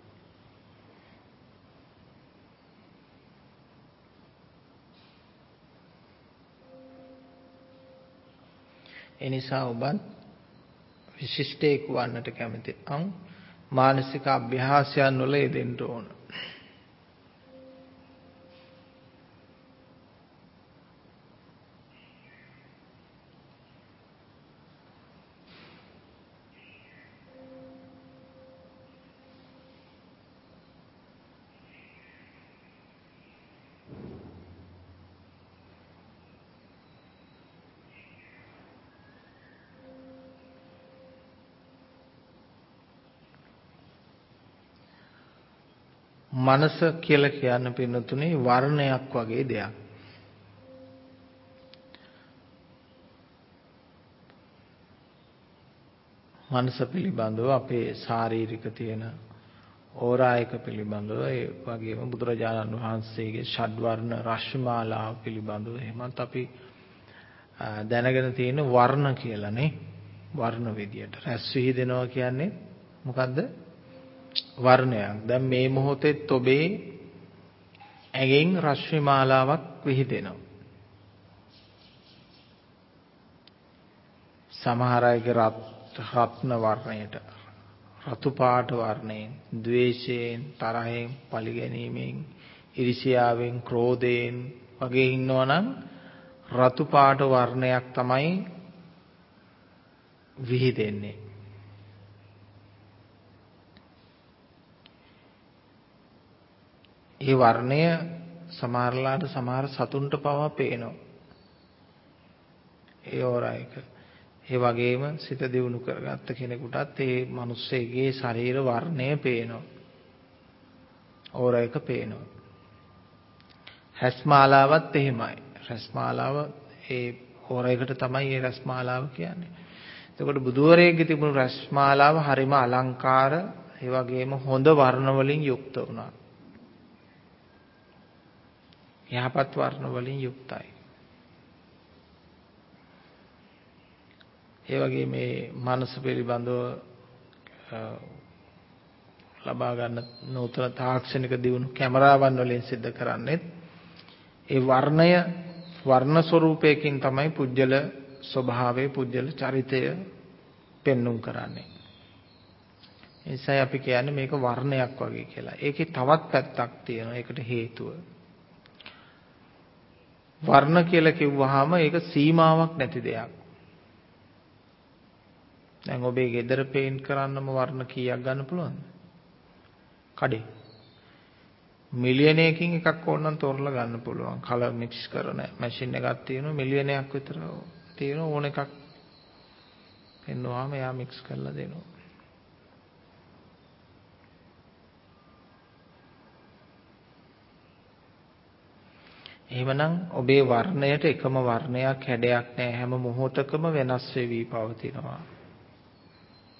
එනිසා ඔබත් විශිෂ්ටයෙකු වන්නට කැමති නම් මානසික අභ්‍යාසයන් වල යෙදෙන්න ඕන. මනස කියලා කියන පින්නතුනේ වර්ණයක් වගේ දෙයක්. මනස පිළිබඳව අපේ ශාරීරික තියෙන ඕරායක පිළිබඳව ඒ වගේම බුදුරජාණන් වහන්සේගේ ෂඩ්වර්ණ රශ්මිමාලාව පිළිබඳව එහෙමත් අපි දැනගෙන තියෙන වර්ණ කියලානේ. වර්ණ විදියට රැස් විහිදෙනවා කියන්නේ මොකද්ද? වර්ණයක්. දැන් මේ මොහොතේත් ඔබේ ඇඟෙන් රශ්මි මාලාවක් විහිදෙනවා. සමහර අයගේ රත්න වර්ණයට, රතු පාට වර්ණයෙන්, ද්වේෂයෙන්, තරහෙන්, පරිගැනීමෙන්, iriසියාවෙන්, ක්‍රෝධයෙන් වගේ ඉන්නවනම් රතු පාට වර්ණයක් තමයි විහිදෙන්නේ. ඒ වර්ණය සමහරලාට සමහර සතුන්ට පවා පේනවා. ඒ ඕරායක. ඒ වගේම සිත දියුණු කරගත්ත කෙනෙකුටත් ඒ මිනිස්සෙගේ ශරීර වර්ණය පේනවා. ඕරායක පේනවා. රස්මාලාවත් එහෙමයි. රස්මාලාව ඒ ඕරායකට තමයි ඒ රස්මාලාව කියන්නේ. එතකොට බුදුවරයෙක්ගේ තිබුණු රස්මාලාව හරිම අලංකාර, ඒ වගේම හොඳ වර්ණ වලින් යුක්ත වුණා. යහපත් වර්ණ වලින් යුක්තයි. ඒ වගේ මේ මනස පිළිබඳව ලබා ගන්න නූතන තාක්ෂණික දියුණු කැමරාවන් වලින් සිද්ධ කරන්නේ ඒ වර්ණය වර්ණ ස්වරූපයකින් තමයි පුජ්‍යල ස්වභාවය, පුජ්‍යල චරිතය පෙන්눔 කරන්නේ. ඒ නිසා අපි කියන්නේ මේක වර්ණයක් වගේ කියලා. ඒකේ තවත් පැත්තක් තියෙනවා. ඒකට හේතුව වර්ණ කියලා කිව්වහම ඒක සීමාවක් නැති දෙයක්. දැන් ඔබේ ගෙදර පේන්ට් කරන්නම වර්ණ කීයක් ගන්න පුළුවන්ද? කඩේ. මිලියනයකින් එකක් ඕනනම් තෝරලා ගන්න පුළුවන්. කලර් මික්ස් කරන මැෂින් එකක් තියෙනවා. මිලියනයක් විතර තියෙන ඕන එකක් පෙන්නුවාම එයා මික්ස් කරලා දෙනවා. එහෙමනම් ඔබේ වර්ණයට එකම වර්ණයක් හැඩයක් නැහැ. හැම මොහොතකම වෙනස් වෙවි පවතිනවා.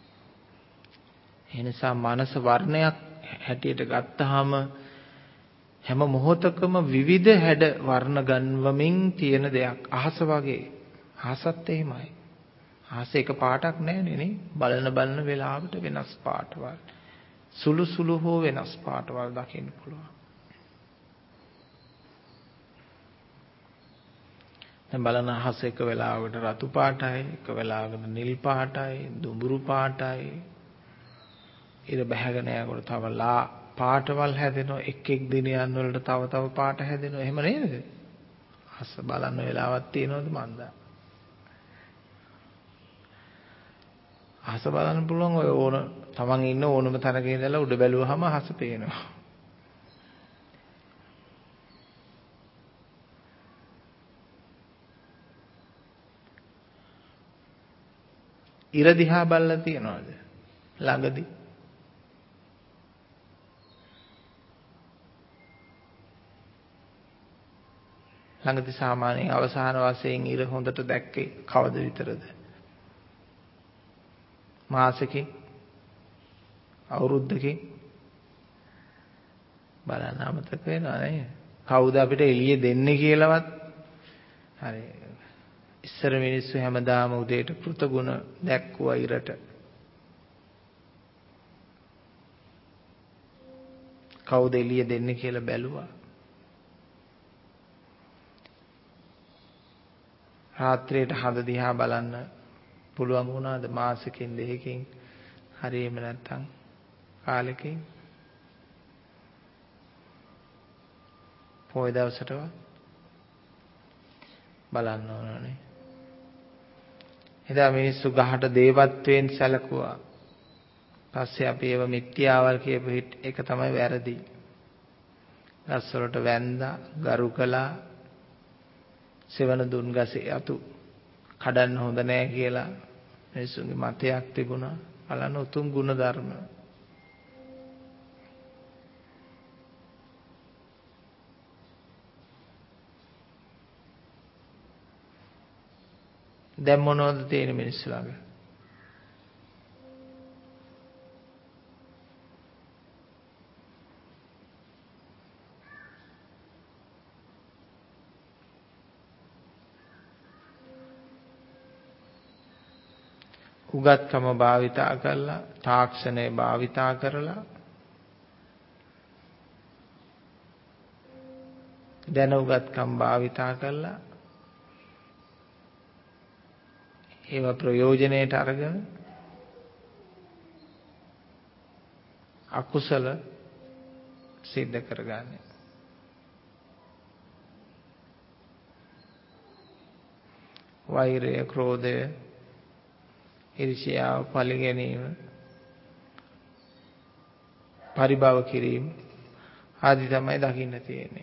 ඒ නිසා මනස වර්ණයක් හැටියට ගත්තාම හැම මොහොතකම විවිධ හැඩ වර්ණ ගන්වමින් තියෙන දෙයක්. අහස වගේ. අහසත් එහෙමයි. අහස එක පාටක් නැහැනේ නේ. බලන බලන වෙලාවට වෙනස් පාටවල්. සුළු සුළු හෝ වෙනස් පාටවල් දකින්න පුළුවන්. දැන් බලන අහස එක වෙලාවකට රතු පාටයි, එක වෙලාවකට නිල් පාටයි, දුඹුරු පාටයි. ඊට බහගෙන යනකොට තව ලා පාටවල් හැදෙනවා. එක් එක් දිනයන් වලට තව තව පාට හැදෙනවා. එහෙම නේද? අහස බලන්න වෙලාවක් තියෙනවද මන්ද? අහස බලන්න පුළුවන් ඔය ඕන තමන් ඉන්න ඕනම තැනක ඉඳලා උඩ බැලුවහම අහස පේනවා. ඉර දිහා බලලා තියනවද? ළඟදී. ළඟදී සාමාන්‍යයෙන් අවසාන වශයෙන් ඉර හොඳට දැක්කේ කවද විතරද? මාසෙකින් අවුරුද්දකින් බලන්න අමතක වෙනවා නේද? කවුද අපිට එළිය දෙන්නේ කියලාවත් හරි. ඉස්සර මිනිස්සු හැමදාම උදේට කෘතගුණ දැක්කුවා ඉරට. කවුද එළිය දෙන්නේ කියලා බැලුවා. රාත්‍රියට හඳ දිහා බලන්න පුළුවන් වුණාද මාසෙකින් දෙකකින් හරි එහෙම නැත්නම් කාලෙකින්? පොය දවසටවත් බලන්න ඕනනේ. එදා මිනිස්සු ගහට දේවත්වයෙන් සැලකුවා. පස්සේ අපි ඒව මිත්‍යාවල් කියපු එක තමයි වැරදි. ගස් වලට වැන්දා, ගරු කළා, සෙවණ දුන් ගසේ අතු කඩන්න හොඳ නෑ කියලා මිනිස්සුන්ගේ මතයක් තිබුණා. බලන්න උතුම් ගුණ ධර්ම. දැන් මොනවද තියෙන මිනිස්සු ළඟ? උගත්කම භාවිතා කරලා, තාක්ෂණය භාවිතා කරලා, දැන උගත්කම් භාවිතා කරලා ඒවා ප්‍රයෝජනෙට අරගෙන අකුසල සිද්ධ කරගන්නේ. වෛරය, ක්‍රෝධය, ඊර්ෂ්‍යාව, පරිගැනීම, පරිභව කිරීම ආදි තමයි දකින්න තියෙන්නේ.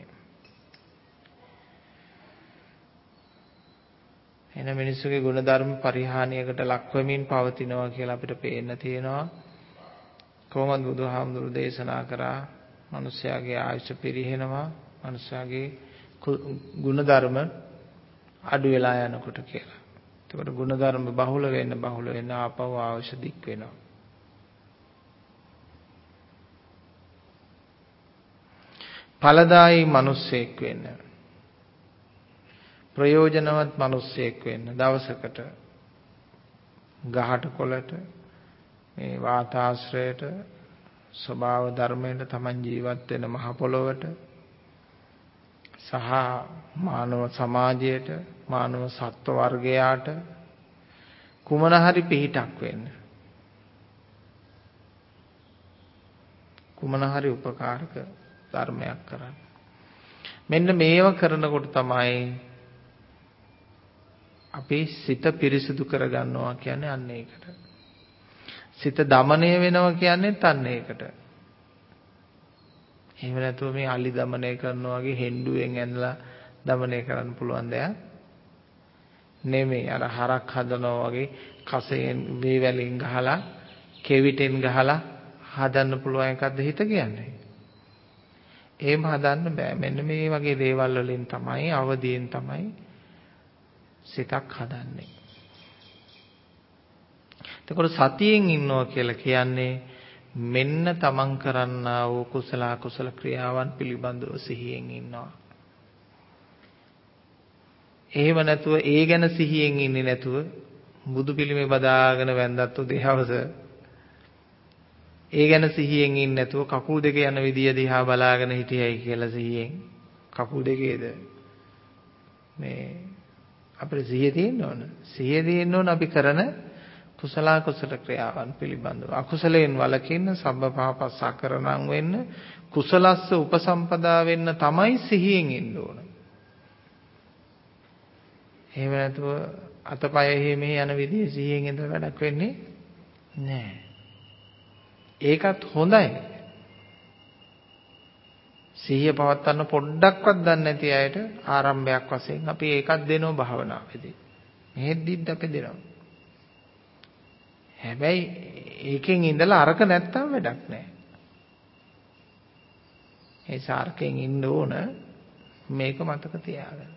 එන මිනිස්සුගේ ගුණධර්ම පරිහානියකට ලක්වෙමින් පවතිනවා කියලා අපිට පේන්න තියෙනවා. කොහොමද බුදුහාමුදුරු දේශනා කරා මිනිස්යාගේ ආයුෂ පිරිහෙනවා, මිනිස්යාගේ ගුණධර්ම අඩු වෙලා යනකොට කියලා. එතකොට ගුණධර්ම බහුල වෙන්න බහුල වෙන්න ආපහු ආයුෂ දික් වෙනවා. ඵලදායි මිනිස්සෙක් වෙන්න, ප්‍රයෝජනවත් මිනිස්සෙක් වෙන්න දවසකට ගහට කොළට මේ වාතාශ්‍රයට ස්වභාව ධර්මයට තමන් ජීවත් වෙන මහ පොළොවට සහ මානව සමාජයට, මානව සත්ව වර්ගයාට කුමන හරි පිහිටක් වෙන්න, කුමන හරි උපකාරක ධර්මයක් කරන්න. මෙන්න මේව කරනකොට තමයි අපි සිත පිරිසිදු කරගන්නවා කියන්නේ අන්න ඒකට. සිත দমনය වෙනවා කියන්නේත් අන්න ඒකට. එහෙම නැතුව මේ අලි দমনය කරනවා වගේ හෙන්ඩුවෙන් ඇනලා দমনය කරන්න පුළුවන් දෙයක් නෙමෙයි. අර හරක් හදනවා වගේ කසයෙන් වේවැලෙන් ගහලා, කෙවිතෙන් ගහලා හදන්න පුළුවන් එකක්ද හිත කියන්නේ? එහෙම හදන්න බෑ. මෙන්න මේ වගේ දේවල් වලින් තමයි, අවදියෙන් තමයි සිතක් හදන්නේ. එතකොට සතියෙන් ඉන්නවා කියලා කියන්නේ මෙන්න තමන් කරන්නා වූ කුසල අකුසල ක්‍රියාවන් පිළිබඳව සිහියෙන් ඉන්නවා. එහෙම නැතුව ඒ ගැන සිහියෙන් ඉන්නේ නැතුව බුදු පිළිමේ බදාගෙන වැන්දත් උදේ හවස ඒ ගැන සිහියෙන් ඉන්නේ නැතුව කකුල් දෙක යන විදිය දිහා බලාගෙන හිටියයි කියලා සිහියෙන් කකුල් දෙකේද මේ අපිට සිහිය තියෙන්න ඕන. සිහිය තියෙන්න ඕන අපි කරන කුසල කුසල ක්‍රියාවන් පිළිබඳව. අකුසලයෙන් වළකින්න සබ්බපාපස්සකරණං වෙන්න කුසලස්ස උපසම්පදා වෙන්න තමයි සිහියෙන් ඉන්න ඕන. එහෙම නැතුව අතපය එහෙ මෙහෙ යන විදිහේ සිහියෙන් ඉඳලා වැඩක් වෙන්නේ නැහැ. ඒකත් හොඳයි. සිහිය පවත්වන්න පොඩ්ඩක්වත් දන්නේ නැති අයට ආරම්භයක් වශයෙන් අපි ඒකත් දෙනවා භාවනාවේදී. මෙහෙද්දිත් අපි දෙනවා. හැබැයි ඒකෙන් ඉඳලා අරක නැත්තම් වැඩක් නැහැ. ඒ සාර්කෙන් ඉන්න ඕන මේක මතක තියාගන්න.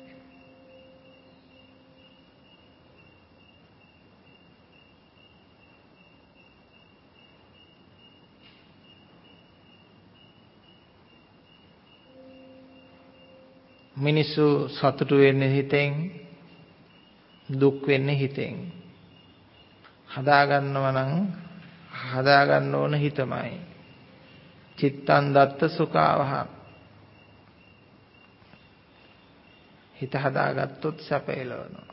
මිනිස්සු සතුටු වෙන්නේ හිතෙන් දුක් වෙන්නේ හිතෙන් හදා ගන්නව නම් හදා ගන්න ඕන හිතමයි චිත්තං දත්ත සුඛාවහං හිත හදාගත්තොත් සැපේලවනවා.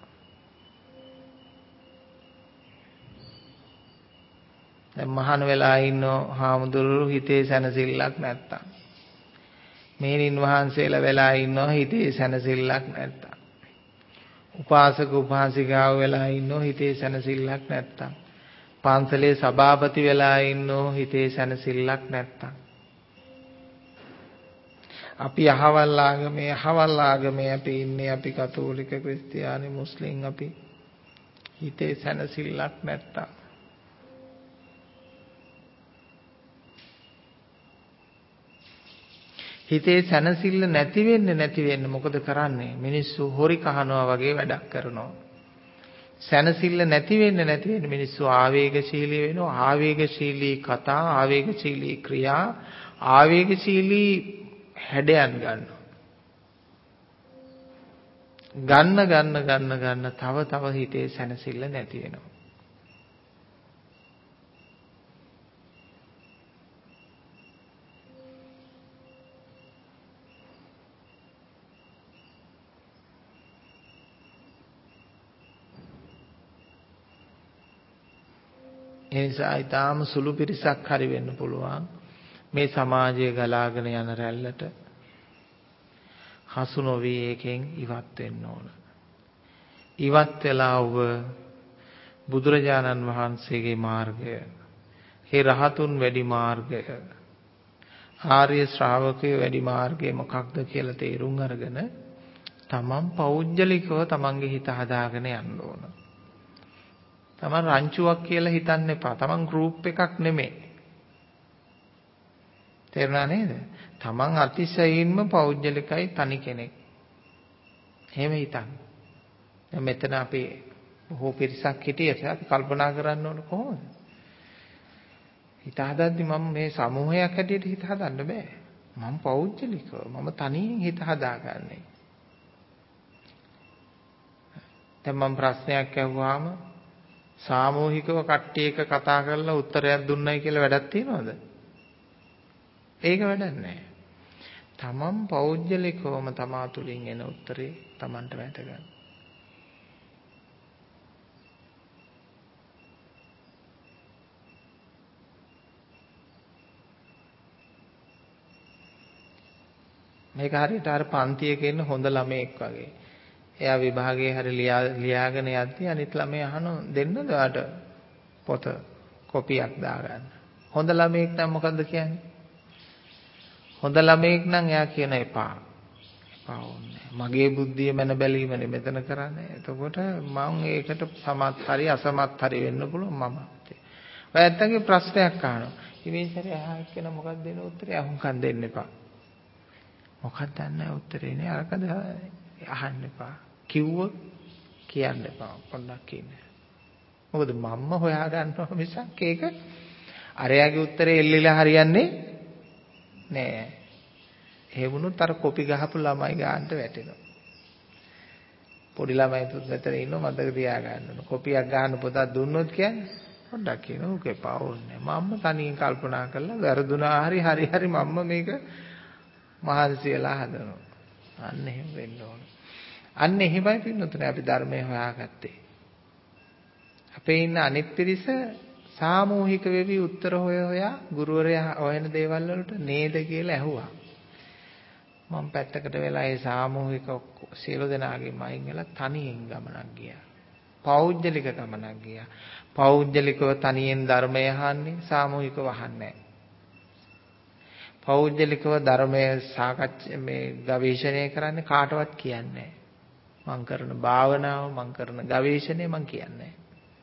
දැන් මහාන වෙලා ඉන්නෝ හාමුදුරුවෝ හිතේ සැනසෙල්ලක් නැත්තම් මේනින් වහන්සේලා වෙලා ඉන්නවා හිතේ සැනසෙල්ලක් නැත්තම්. උපාසක උපාසිකාව වෙලා ඉන්නවා හිතේ සැනසෙල්ලක් නැත්තම්. පන්සලේ සභාපති වෙලා ඉන්නවා හිතේ සැනසෙල්ලක් නැත්තම්. අපි අහවල් ආගමේ අහවල් ආගමේ අපි ඉන්නේ අපි කතෝලික ක්‍රිස්තියානි මුස්ලිම් අපි හිතේ සැනසෙල්ලක් නැත්තම්. හිතේ සැනසෙල්ල නැති වෙන්නේ නැති වෙන්නේ මොකද කරන්නේ? මිනිස්සු හොරි කහනවා වගේ වැඩක් කරනවා. සැනසෙල්ල නැති වෙන්නේ නැති වෙන්නේ මිනිස්සු ආවේගශීලී වෙනවා. ආවේගශීලී කතා, ආවේගශීලී ක්‍රියා, ආවේගශීලී හැඩයන් ගන්නවා. ගන්න ගන්න ගන්න ගන්න තව තව හිතේ සැනසෙල්ල නැති වෙනවා. ඒ නිසා ඊටාම සුළු පිරිසක් හරි වෙන්න පුළුවන් මේ සමාජයේ ගලාගෙන යන රැල්ලට හසු නොවි එකෙන් ඉවත් වෙන්න ඕන. ඉවත් වෙලා ඔබ බුදුරජාණන් වහන්සේගේ මාර්ගය, ඒ රහතුන් වැඩි මාර්ගය, ආර්ය ශ්‍රාවකයෝ වැඩි මාර්ගය මොකක්ද කියලා තේරුම් අරගෙන තමන් පෞද්ගලිකව තමන්ගේ හිත හදාගෙන යන්න ඕන. තමන් රංචුවක් කියලා හිතන්න එපා. තමන් ගෲප් එකක් නෙමෙයි. තේරුණා නේද? තමන් අතිශයින්ම පෞද්ගලිකයි තනි කෙනෙක්. එහෙම හිතන්න. දැන් මෙතන අපි බොහෝ පිරිසක් හිටියට අපි කල්පනා කරන්න ඕන කොහොමද? හිත හදද්දි මම මේ සමූහයක් හැටියට හිත හදන්න බෑ. මම පෞද්ගලිකව මම තනියෙන් හිත හදාගන්නේ. දැන් මම ප්‍රශ්නයක් අහුවාම සාමූහිකව කට්ටිය එක කතා කරලා උත්තරයක් දුන්නයි කියලා වැඩක් තියනවද? ඒක වැඩක් නැහැ. තමන් පෞද්ගලිකවම තමා තුළින් එන උත්තරේ තමන්ට වැට ගන්න. මේක හරියට අර පන්තියක ඉන්න හොඳ ළමයෙක් වගේ. එයා විභාගයේ හරි ලියාගෙන යද්දි අනිත් ළමයා අහනවා දෙන්නද ඔයාට පොත කොපියක් දාගන්න. හොඳ ළමයෙක් නම් මොකද්ද කියන්නේ? හොඳ ළමයෙක් නම් එයා කියන එපා. එපා ඕනේ. මගේ බුද්ධිය මන බැලීමනේ මෙතන කරන්නේ. එතකොට මම ඒකට සමත් හරි අසමත් හරි වෙන්න පුළුවන් මම. ඔයත්තගේ ප්‍රශ්නයක් අහනවා. ඉතින් සරේ අහක් කියන මොකක්ද දෙන උත්තරේ අහුම්කම් දෙන්න එපා. මොකක්ද දන්නේ උත්තරේ නේ අරකද අහන්න එපා. කිව්වොත් කියන්න එපා. පොඩ්ඩක් ඉන්න. මොකද මම්ම හොයා ගන්නවා මිසක් ඒක අරයාගේ උත්තරේ එල්ලිලා හරියන්නේ නෑ. එහෙම වුණොත් අර කොපි ගහපු ළමයි ගන්නට වැටෙනවා. පොඩි ළමයි තුත් මෙතන ඉන්නවා මතක තියාගන්න ඕන. කොපියක් ගන්න පොතක් දුන්නොත් කියන්නේ පොඩ්ඩක් කියනවා ඔක එපා ඕනේ. මම්ම තනියෙන් කල්පනා කරලා වැරදුනා හරි හරි හරි මම්ම මේක මහන්සි වෙලා හදනවා. අන්න එහෙම වෙන්න ඕන. අන්න එහෙමයි පින්නතුනේ අපි ධර්මය හොයාගත්තේ. අපේ ඉන්න අනිත් පිරිස සාමූහික වෙවි උත්තර හොය හොයා ගුරුවරයා හොයන දේවල් වලට නේද කියලා ඇහුවා. මම පැත්තකට වෙලා ඒ සාමූහික සියලු දෙනාගෙන් අයින් වෙලා තනියෙන් ගමනක් ගියා. පෞද්ගලික ගමනක් ගියා. පෞද්ගලිකව තනියෙන් ධර්මය අහන්නේ සාමූහිකව අහන්නේ නැහැ. පෞද්ගලිකව ධර්මය සාකච්ඡා මේ ගවේෂණය කරන්නේ කාටවත් කියන්නේ නැහැ. මම කරන භාවනාව මම කරන ගවේෂණය මම කියන්නේ.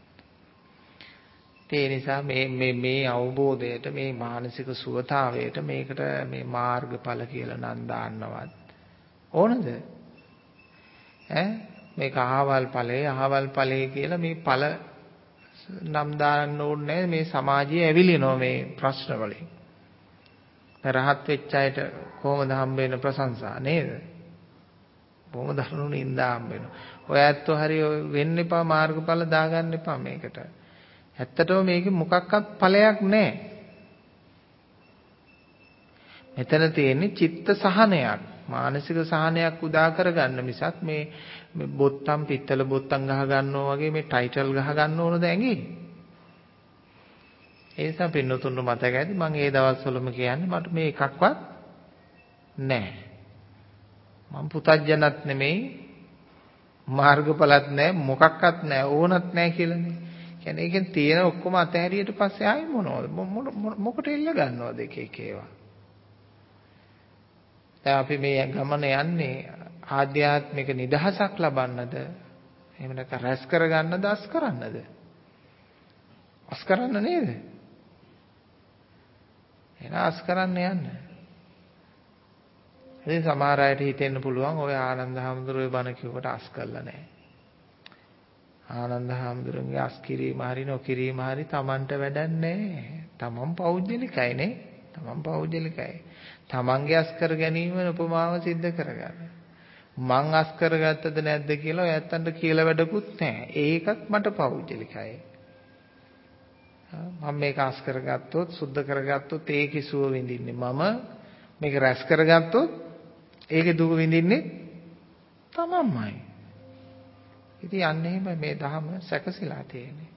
ඒ නිසා මේ මේ මේ අවබෝධයට මේ මානසික සුවතාවයට මේකට මේ මාර්ගඵල කියලා නම් දාන්නවත් ඕනද? ඈ මේක අහවල් ඵලයේ අහවල් ඵලයේ කියලා මේ ඵල නම් දාන්න ඕනේ මේ සමාජයේ ඇවිලිනවා මේ ප්‍රශ්න වලින්. රහත් වෙච්ච අයට කොහොමද හම්බ වෙන ප්‍රශංසා නේද? බොහොම දරුණු නින්දා හම්බ වෙනවා. ඔය ඇත්තෝ හරි වෙන්න එපා මාර්ගඵල දාගන්න එපා මේකට. ඇත්තටම මේකේ මොකක්වත් ඵලයක් නැහැ. මෙතන තියෙන්නේ චිත්ත සහනයක්, මානසික සහනයක් උදා කරගන්න මිසක් මේ බොත්තම් පිත්තල බොත්තම් ගහ ගන්නවා වගේ මේ ටයිටල් ගහ ගන්න ඕනද ඇඟේ? ඒ නිසා පින්නතුන්ව මතක ඇති මම ඒ දවස්වලම කියන්නේ මට මේ එකක්වත් නැහැ. මම පුතඥත් නෙමෙයි මාර්ගඵලත් නැහැ මොකක්වත් නැහැ ඕනත් නැහැ කියලානේ. කියන්නේ ඒකෙන් තියෙන ඔක්කොම අතහැරියට පස්සේ ආයෙ මොනවද මොකට එල්ල ගන්නවද එක එක ඒවා. දැන් අපි මේ ගමන යන්නේ ආධ්‍යාත්මික නිදහසක් ලබන්නද එහෙම නැත්නම් රැස් කරගන්නද අස් කරන්නද? අස් කරන්න නේද? එහෙනම් අස් කරන්න යන්න. ඉතින් සමහර අයට හිතෙන්න පුළුවන් ඔය ආනන්ද හැමදෙරේ බණ කිව්වට අස් කළා නැහැ. ආනන්ද හැමදෙරගේ අස් කිරීම හරි නොකිරීම හරි Tamanට වැඩක් නැහැ. Taman පෞද්ගලිකයි නේ. Taman පෞද්ගලිකයි. Tamanගේ අස් කර ගැනීම උපමාව සිද්ධ කරගන්න. මං අස් කරගත්තද නැද්ද කියලා ඔයත්තන්ට කියලා වැඩකුත් නැහැ. ඒකත් මට පෞද්ගලිකයි. මම මේක අස් කරගත්තොත් සුද්ධ කරගත්තොත් ඒකේ සුව විඳින්නේ මම. මේක රැස් කරගත්තොත් ඒකේ දුක විඳින්නේ තමන්මයි. ඉතින් යන්නේ එහෙම මේ ධහම සැකසීලා තියෙන්නේ.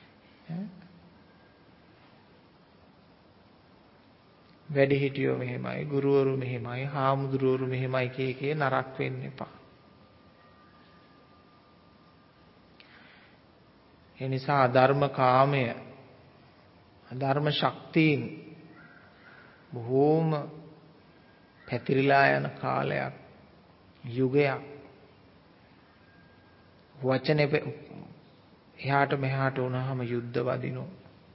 වැඩිහිටියෝ මෙහෙමයි, ගුරුවරු මෙහෙමයි, හාමුදුරුවරු මෙහෙමයි කිය කී නරක වෙන්න එපා. ඒ නිසා අධර්ම කාමය, අධර්ම ශක්තියින් බොහෝම පැතිරිලා යන කාලයක්, යුගයක්. වචනේ එහාට මෙහාට වුණාම යුද්ධ වදිනවා.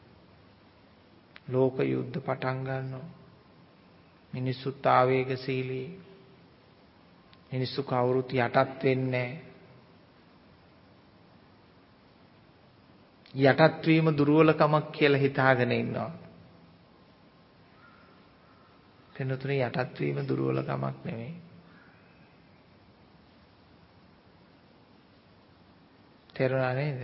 ලෝක යුද්ධ පටන් ගන්නවා. මිනිස්සුත් ආවේගශීලී. මිනිස්සු කවුරුත් යටත් වෙන්නේ යටත් වීම දුර්වලකමක් කියලා හිතාගෙන ඉන්නවා. කෙනෙකුට යටත් වීම දුර්වලකමක් නෙමෙයි. තේරුණා නේද?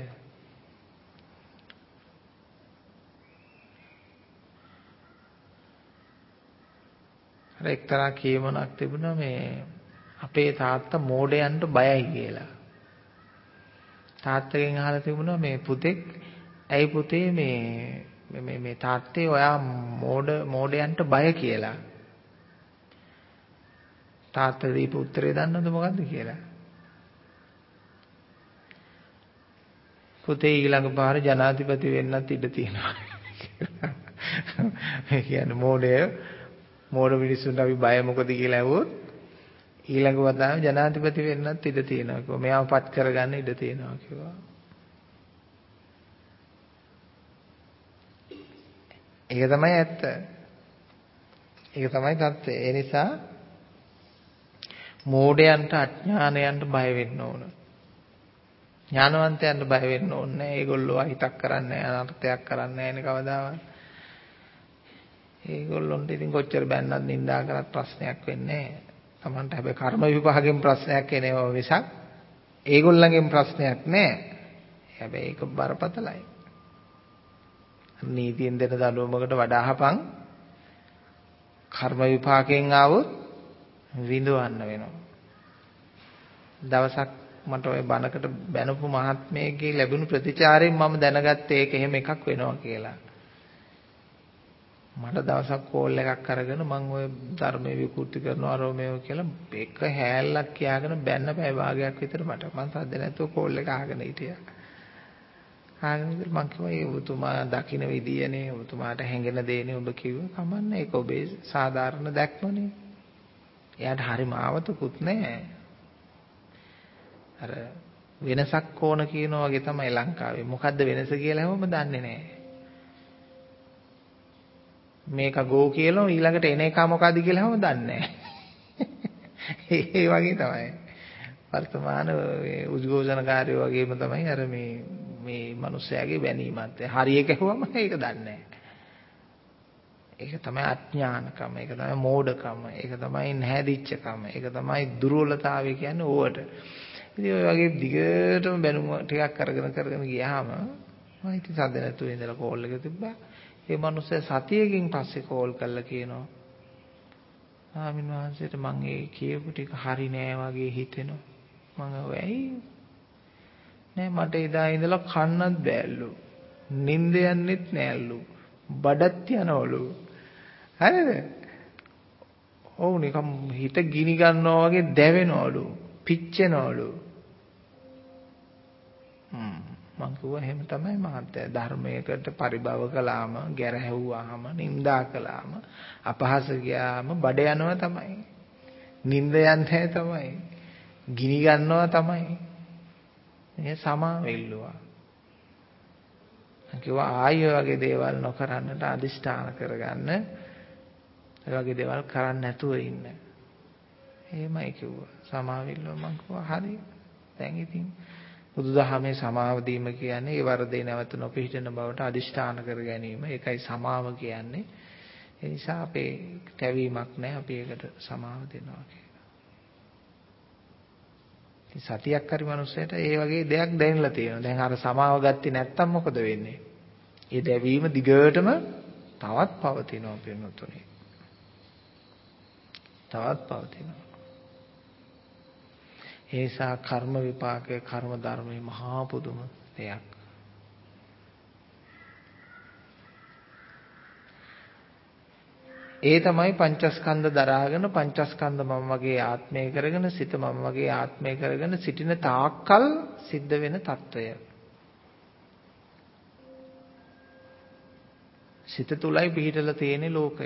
අර එක්තරා කියමනක් තිබුණා මේ අපේ තාත්තා මෝඩයන්ට බයයි කියලා. තාත්තගෙන් අහලා තිබුණා මේ පුතෙක් ඇයි පුතේ මේ මේ මේ තාත්තේ ඔයා මෝඩ මෝඩයන්ට බය කියලා. තාත්තා දීපු උත්තරේ දන්නවද මොකද්ද කියලා? පුතේ ඊළඟ පාර ජනාධිපති වෙන්නත් ඉඩ තියෙනවා. ඒ කියන්නේ මෝඩය මෝඩ මිනිස්සුන්ට අපි බය මොකද කියලා ඇහුවොත් ඊළඟ වතාවේ ජනාධිපති වෙන්නත් ඉඩ තියෙනවා කිව්වා. මෙයාව පත් කරගන්න ඉඩ තියෙනවා කිව්වා. ඒක තමයි ඇත්ත. ඒක තමයි தත්ත්වය. ඒ නිසා මෝඩයන්ට අඥානයන්ට බය වෙන්න ඕන. ඥානවන්තයන්ට බය වෙන්න ඕනේ නැහැ. ඒගොල්ලෝ අහිතක් කරන්නේ නැහැ, අනර්ථයක් කරන්නේ නැහැ නේ කවදාවත්. ඒගොල්ලොන්ට ඉතින් කොච්චර බැන්නත් නින්දා කරත් ප්‍රශ්නයක් වෙන්නේ නැහැ. Tamanට හැබැයි කර්ම විපාකයෙන් ප්‍රශ්නයක් එනවා මිසක් ඒගොල්ලන්ගෙන් ප්‍රශ්නයක් නැහැ. හැබැයි ඒක බරපතලයි. නීතියෙන් දෙන දඬුවමකට වඩා හපන් කර්ම විපාකයෙන් ආවොත් විඳවන්න වෙනවා. දවසක් මට ওই බණකට බැනපු මහත්මයෙක්ගේ ලැබුණු ප්‍රතිචාරයෙන් මම දැනගත්තේ ඒක එහෙම එකක් වෙනවා කියලා. මට දවසක් කෝල් එකක් අරගෙන මම ওই ධර්මයේ විකෘති කරනවා රෝමේෝ කියලා එක හැල්ලක් කියාගෙන බැන්න පැය භාගයක් විතර මට මං සද්ද නැතුව කෝල් එක අහගෙන හිටියා. අහගෙන ඉතින් මං කිව්වා ඒ ඔබතුමා දකින්න විදියනේ ඔබතුමාට හැඟෙන දේනේ ඔබ කිව්ව කමන්නේ ඒක ඔබේ සාධාරණ දැක්මනේ. එයාට හරි මාවතකුත් නැහැ. අර වෙනසක් ඕන කියනවා වගේ තමයි ලංකාවේ. මොකද්ද වෙනස කියලා හැමෝම දන්නේ නැහැ. මේක ගෝ කියලා ඊළඟට එන එක මොකද්ද කියලා හැමෝම දන්නේ නැහැ. ඒ වගේ තමයි. වර්තමාන උද්ඝෝෂණකාරයෝ වගේම තමයි අර මේ මේ මිනිස්යාගේ වැනීමත්. හරි එක ඇහුවම ඒක දන්නේ නැහැ. ඒක තමයි අඥානකම. ඒක තමයි මෝඩකම. ඒක තමයි නැහැදිච්චකම. ඒක තමයි දුර්වලතාවය කියන්නේ ඕවට. ඉතින් ඔය වගේ දිගටම බැනුම ටිකක් අරගෙන කරගෙන ගියාම මම ඉතින් සද්ද නැතුව ඉඳලා කෝල් එක තිබ්බා. ඒ මිනිස්සයා සතියකින් පස්සේ කෝල් කරලා කියනවා ආමින් වහන්සේට මම ඒ කියපු ටික හරි නෑ වගේ හිතෙනවා. මම වෙයි නෑ මට එදා ඉඳලා කන්නත් බෑලු. නිින්ද යන්නෙත් නෑලු. බඩත් යනවලු. හරිද? ඔව් නිකම් හිත ගිනි ගන්නවා වගේ දැවෙනවලු. පිච්චෙනවලු. හ්ම් මං කිව්වා එහෙම තමයි මහත්තයා ධර්මයකට පරිභව කළාම ගැරහැව්වාම නිඳා කළාම අපහාස ගියාම බඩ යනවා තමයි. නිඳ යන්නේ තමයි. ගිනි ගන්නවා තමයි. මේ සමා වෙල්ලුවා. මං කිව්වා ආයෙ වගේ දේවල් නොකරන්නට අදිෂ්ඨාන කරගන්න. ඒ වගේ දේවල් කරන්න නැතුව ඉන්න. එහෙමයි කිව්වා. සමාවෙල්ලව මං කිව්වා හරි. දැන් ඉතින් බුදුදහමේ සමාව දීම කියන්නේ ඒ වරදේ නැවත නොපිහිටන බවට අදිෂ්ඨාන කර ගැනීම. ඒකයි සමාව කියන්නේ. ඒ නිසා අපේ කැවීමක් නැහැ. අපි ඒකට සමාව දෙනවා කියලා. ඉතින් සතියක් හරි මනුස්සයට ඒ වගේ දෙයක් දැනෙලා තියෙනවා. දැන් අර සමාව ගත්තේ නැත්තම් මොකද වෙන්නේ? ඒ දැවීම දිගටම තවත් පවතිනවා පින්නතුනේ. තවත් පවතිනවා. ඒ නිසා කර්ම විපාකයේ කර්ම ධර්මයේ මහා පුදුම දෙයක්. ඒ තමයි පංචස්කන්ධ දරාගෙන පංචස්කන්ධ මම වගේ ආත්මය කරගෙන සිත මම වගේ ආත්මය කරගෙන සිටින තාක්කල් සිද්ධ වෙන తত্ত্বය. සිත තුලයි පිහිටලා තියෙන ලෝකය.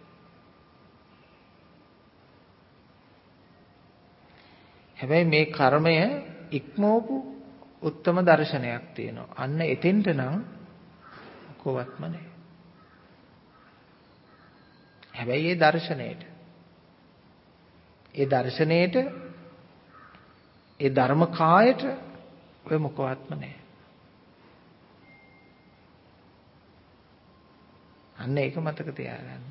හැබැයි මේ කර්මය ඉක්මවපු උත්තම දර්ශනයක් තියෙනවා. අන්න එතෙන්ට නම් කොවත්ම නැහැ. හැබැයි ඒ දර්ශනයේට ඒ දර්ශනයේට ඒ ධර්ම කායට ඔය මොකවත්ම නැහැ. අන්න ඒක මතක තියාගන්න.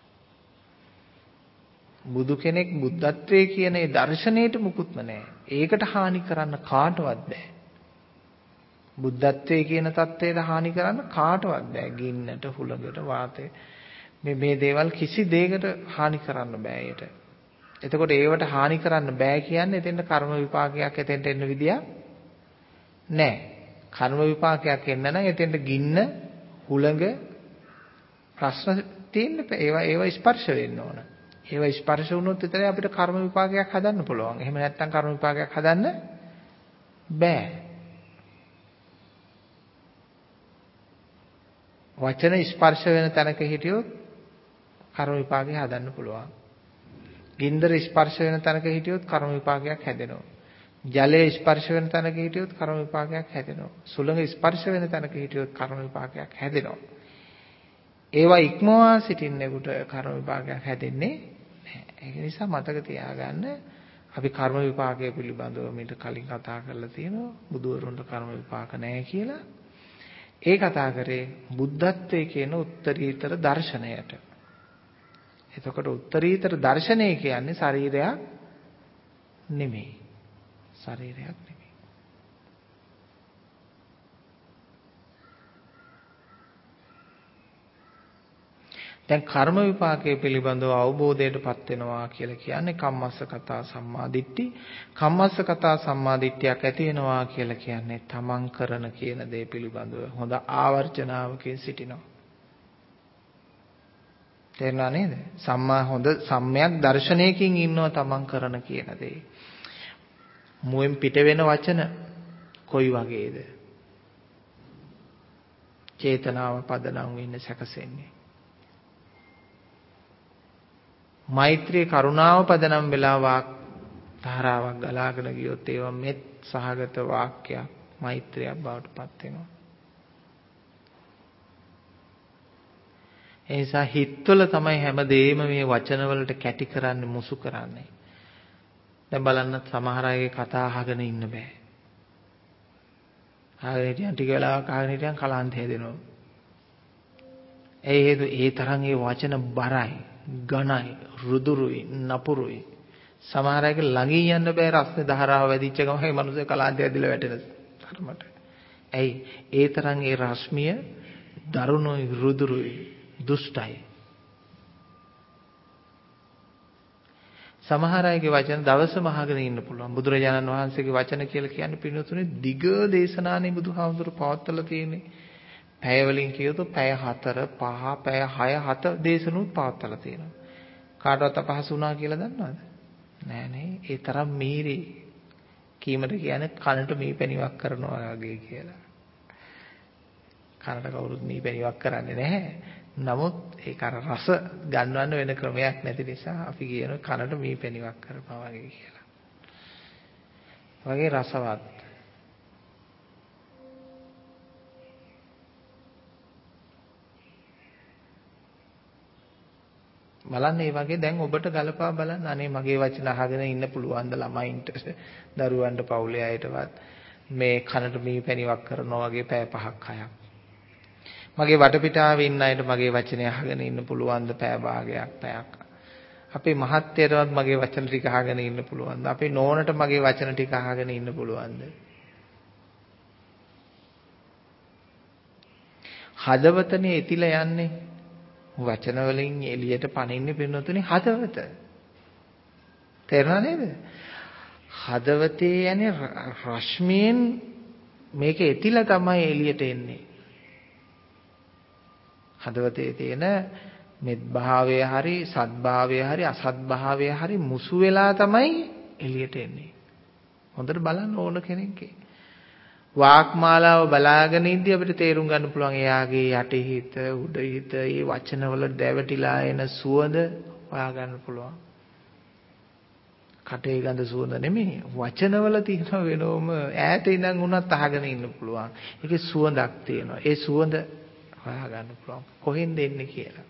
බුදු කෙනෙක් බුද්ධත්වයේ කියන ඒ දර්ශනයට මුකුත්ම නැහැ. ඒකට හානි කරන්න කාටවත් බෑ. බුද්ධත්වයේ කියන தත්ත්වයට හානි කරන්න කාටවත් බෑ. ගින්නට, හුලඟට, වාතය මේ මේ දේවල් කිසි දෙයකට හානි කරන්න බෑ ඒට. එතකොට ඒවට හානි කරන්න බෑ කියන්නේ එතෙන්ට කර්ම විපාකයක් එතෙන්ට එන්න විදියක් නැහැ. කර්ම විපාකයක් එන්න නම් එතෙන්ට ගින්න, හුලඟ ප්‍රශ්න තියෙන්න ඒවා ඒවා ස්පර්ශ වෙන්න ඕන. ඒවා ස්පර්ශ වුණොත් විතරයි අපිට කර්ම විපාකයක් හදන්න පුළුවන්. එහෙම නැත්නම් කර්ම විපාකයක් හදන්න බෑ. වචන ස්පර්ශ වෙන තැනක හිටියොත් කර්ම විපාකයක් හදන්න පුළුවන්. ගින්දර ස්පර්ශ වෙන තැනක හිටියොත් කර්ම විපාකයක් හැදෙනවා. ජලය ස්පර්ශ වෙන තැනක හිටියොත් කර්ම විපාකයක් හැදෙනවා. සුළඟ ස්පර්ශ වෙන තැනක හිටියොත් කර්ම විපාකයක් හැදෙනවා. ඒවා ඉක්මවා සිටින්නෙකුට කර්ම විපාකයක් හැදෙන්නේ නැහැ. ඒක නිසා මතක තියාගන්න අපි කර්ම විපාකය පිළිබඳව මීට කලින් කතා කරලා තියෙනවා. බුදුවරුන්ට කර්ම විපාක නැහැ කියලා. ඒ කතා කරේ බුද්ධත්වයේ කියන උත්තරීතර දර්ශනයට. එතකොට උත්තරීතර දර්ශනය කියන්නේ ශරීරයක් නෙමෙයි. ශරීරයක් නෙමෙයි. දැන් කර්ම විපාකයේ පිළිබඳව අවබෝධයටපත් වෙනවා කියලා කියන්නේ කම්මස්සකතා සම්මාදිට්ඨි. කම්මස්සකතා සම්මාදිට්ඨියක් ඇති වෙනවා කියලා කියන්නේ තමන් කරන කියන දේ පිළිබඳව හොඳ ආවර්ජනාවකින් සිටිනවා. තේරුණා නේද? සම්මා හොඳ සම්‍යක් දර්ශනයකින් ඉන්නවා තමන් කරන කියන දේ. මුවෙන් පිට වෙන වචන කොයි වගේද? චේතනාව පදනම් වෙන්න සැකසෙන්නේ. මෛත්‍රී කරුණාව පදනම් වෙලා වාක් ධාරාවක් ගලාගෙන ගියොත් ඒවා මෙත් සහගත වාක්‍යයක් මෛත්‍රියක් බවට පත් වෙනවා. ඒ නිසා හිතවල තමයි හැමදේම මේ වචන වලට කැටි කරන්නේ මුසු කරන්නේ. දැන් බලන්න සමහර අයගේ කතා අහගෙන ඉන්න බෑ. අහගෙන හිටියන් ටික වෙලාවක් අහගෙන හිටියන් කලන්ත හැදෙනවා. ඒ හේතු ඒ තරම් ඒ වචන බරයි. ඝනයි රුදුරුයි නපුරුයි සමහර අයක ළඟින් යන්න බෑ රස්නේ ධාරාව වැඩිච්ච ගමන් ඒ මිනිස්සේ කලාන්තය ඇදලා වැටෙන තරමට. ඇයි ඒ තරම් ඒ රශ්මිය දරුණුයි රුදුරුයි දුෂ්ටයි. සමහර අයගේ වචන දවසම අහගෙන ඉන්න පුළුවන්. බුදුරජාණන් වහන්සේගේ වචන කියලා කියන්නේ පිළිතුරේ දිග දේශනානේ බුදුහාමුදුරු පවත්වලා තියෙන්නේ. පැය වලින් කියතොත් පැය හතර පහ පැය හය හත දේශනුත් පවත්වලා තියෙනවා. කාටවත් අපහසු වුණා කියලා දන්නවද? නෑ නේ. ඒ තරම් මීරි කීමට කියන්නේ කනට මී පැණිවක් කරනවා වගේ කියලා. කනට කවුරුත් මී පැණිවක් කරන්නේ නැහැ. නමුත් ඒක අර රස ගන්නවන්න වෙන ක්‍රමයක් නැති නිසා අපි කියන කනට මී පැණිවක් කරපුවා වගේ කියලා. වගේ රසවත්. බලන්න මේ වගේ දැන් ඔබට ගලපා බලන්න අනේ මගේ වචන අහගෙන ඉන්න පුළුවන් ද ළමයින්ට දරුවන්ට පවුලේ අයටවත් මේ කනට මී පැණිවක් කරනවා වගේ පැය පහක් හයක් මගේ වටපිටාවේ ඉන්න අයට මගේ වචනේ අහගෙන ඉන්න පුළුවන් ද පැය භාගයක් පැයක් අපේ මහත්යටවත් මගේ වචන ටික අහගෙන ඉන්න පුළුවන් ද අපේ නෝනට මගේ වචන ටික අහගෙන ඉන්න පුළුවන් ද හදවතනේ එතිලා යන්නේ වචන වලින් එළියට පනින්නේ පින්නතුනේ හදවත. තේරුණා නේද? හදවතේ යන්නේ රශ්මියෙන් මේක එතිලා තමයි එළියට එන්නේ. හදවතේ තියෙන මෙත් භාවය හරි සත්භාවය හරි අසත්භාවය හරි මුසු වෙලා තමයි එළියට එන්නේ. හොඳට බලන්න ඕන කෙනෙක්ගේ. වාක්මාලාව බලාගෙන ඉඳි අපිට තේරුම් ගන්න පුළුවන් එයාගේ යටිහිත උඩහිත මේ වචනවල දැවටිලා එන සුවඳ හොයා ගන්න පුළුවන්. කටේ ගඳ සුවඳ නෙමෙයි වචනවල තියෙන වෙනම ඈත ඉඳන් උනත් අහගෙන ඉන්න පුළුවන්. ඒකේ සුවඳක් තියෙනවා. ඒ සුවඳ හොයා ගන්න පුළුවන්. කොහෙන්ද එන්නේ කියලා.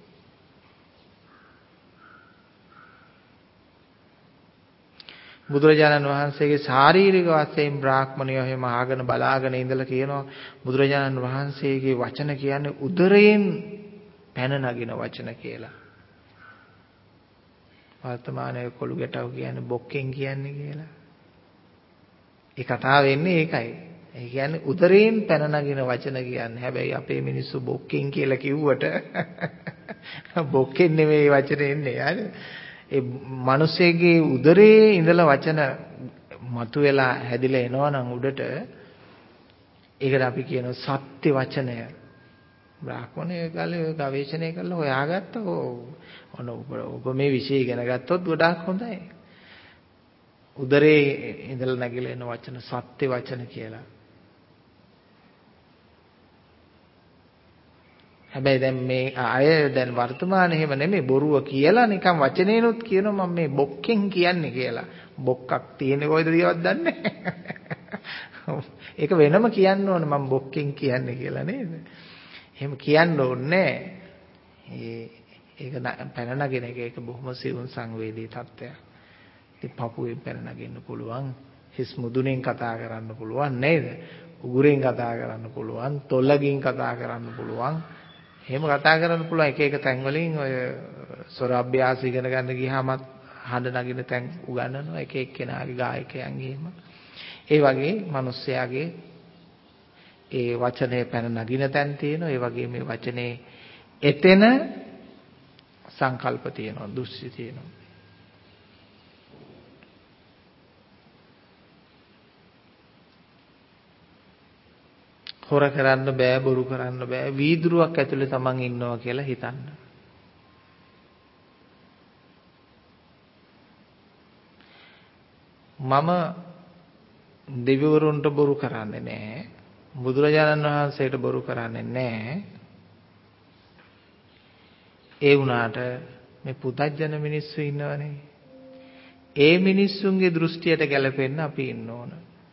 බුදුරජාණන් වහන්සේගේ ශාරීරික වශයෙන් බ්‍රාහ්මණයෝ එහෙම ආගෙන බලාගෙන ඉඳලා කියනවා බුදුරජාණන් වහන්සේගේ වචන කියන්නේ උදරයෙන් පැන නගින වචන කියලා. වර්තමානයේ කොළු ගැටව කියන්නේ බොක්කෙන් කියන්නේ කියලා. ඒ කතාව වෙන්නේ ඒකයි. ඒ කියන්නේ උදරයෙන් පැන නගින වචන කියන්නේ. හැබැයි අපේ මිනිස්සු බොක්කෙන් කියලා කිව්වට බොක්කෙන් නෙමෙයි වචනේ එන්නේ. හරි. ඒ මිනිස්සෙගේ උදරයේ ඉඳලා වචන මතුවලා හැදිලා එනවනම් උඩට ඒකට අපි කියනවා සත්‍ය වචනය. බ්‍රාහ්මණය ගාලේ ගවේෂණය කරලා හොයාගත්ත ඔන්න ඔබ මේ විෂය ඉගෙන ගත්තොත් ගොඩාක් හොඳයි. උදරයේ ඉඳලා නැගිලා එන වචන සත්‍ය වචන කියලා. හැබැයි දැන් මේ අය දැන් වර්තමානයේ එහෙම නෙමෙයි බොරුව කියලා නිකන් වචනේනොත් කියනවා මම මේ බොක්කෙන් කියන්නේ කියලා. බොක්කක් තියෙන්නේ කොයිද කියවත් දන්නේ නැහැ. ඒක වෙනම කියන්න ඕනේ මම බොක්කෙන් කියන්නේ කියලා නේද? එහෙම කියන්න ඕනේ ඒ ඒක පැන නගින එක ඒක බොහොම සිවුන් සංවේදී තත්ත්වයක්. ඉතින් පපුවෙන් පැන නගින්න පුළුවන්, හිස් මුදුනෙන් කතා කරන්න පුළුවන් නේද? උගුරෙන් කතා කරන්න පුළුවන්, තොලකින් කතා කරන්න පුළුවන්. එහෙම කතා කරන්න පුළුවන් එක එක තැන් වලින් ඔය ස්වර අභ්‍යාස ඉගෙන ගන්න ගියාමත් හඬ නගින තැන් උගන්වනවා එක එක්කෙනාගේ ගායකයන්ගේ එහෙම. ඒ වගේ මිනිස්යාගේ ඒ වචනේ පැන නගින තැන් තියෙනවා. ඒ වගේ මේ වචනේ එතෙන සංකල්ප තියෙනවා, දෘෂ්ටි තියෙනවා. හොර කරන්න බෑ, බොරු කරන්න බෑ. වීදුරුවක් ඇතුලේ තමන් ඉන්නවා කියලා හිතන්න. මම දෙවිවරුන්ට බොරු කරන්නේ නැහැ. බුදුරජාණන් වහන්සේට බොරු කරන්නේ නැහැ. ඒ වුණාට මේ පුතජන මිනිස්සු ඉන්නවනේ. ඒ මිනිස්සුන්ගේ දෘෂ්ටියට ගැලපෙන්න අපි ඉන්න ඕන.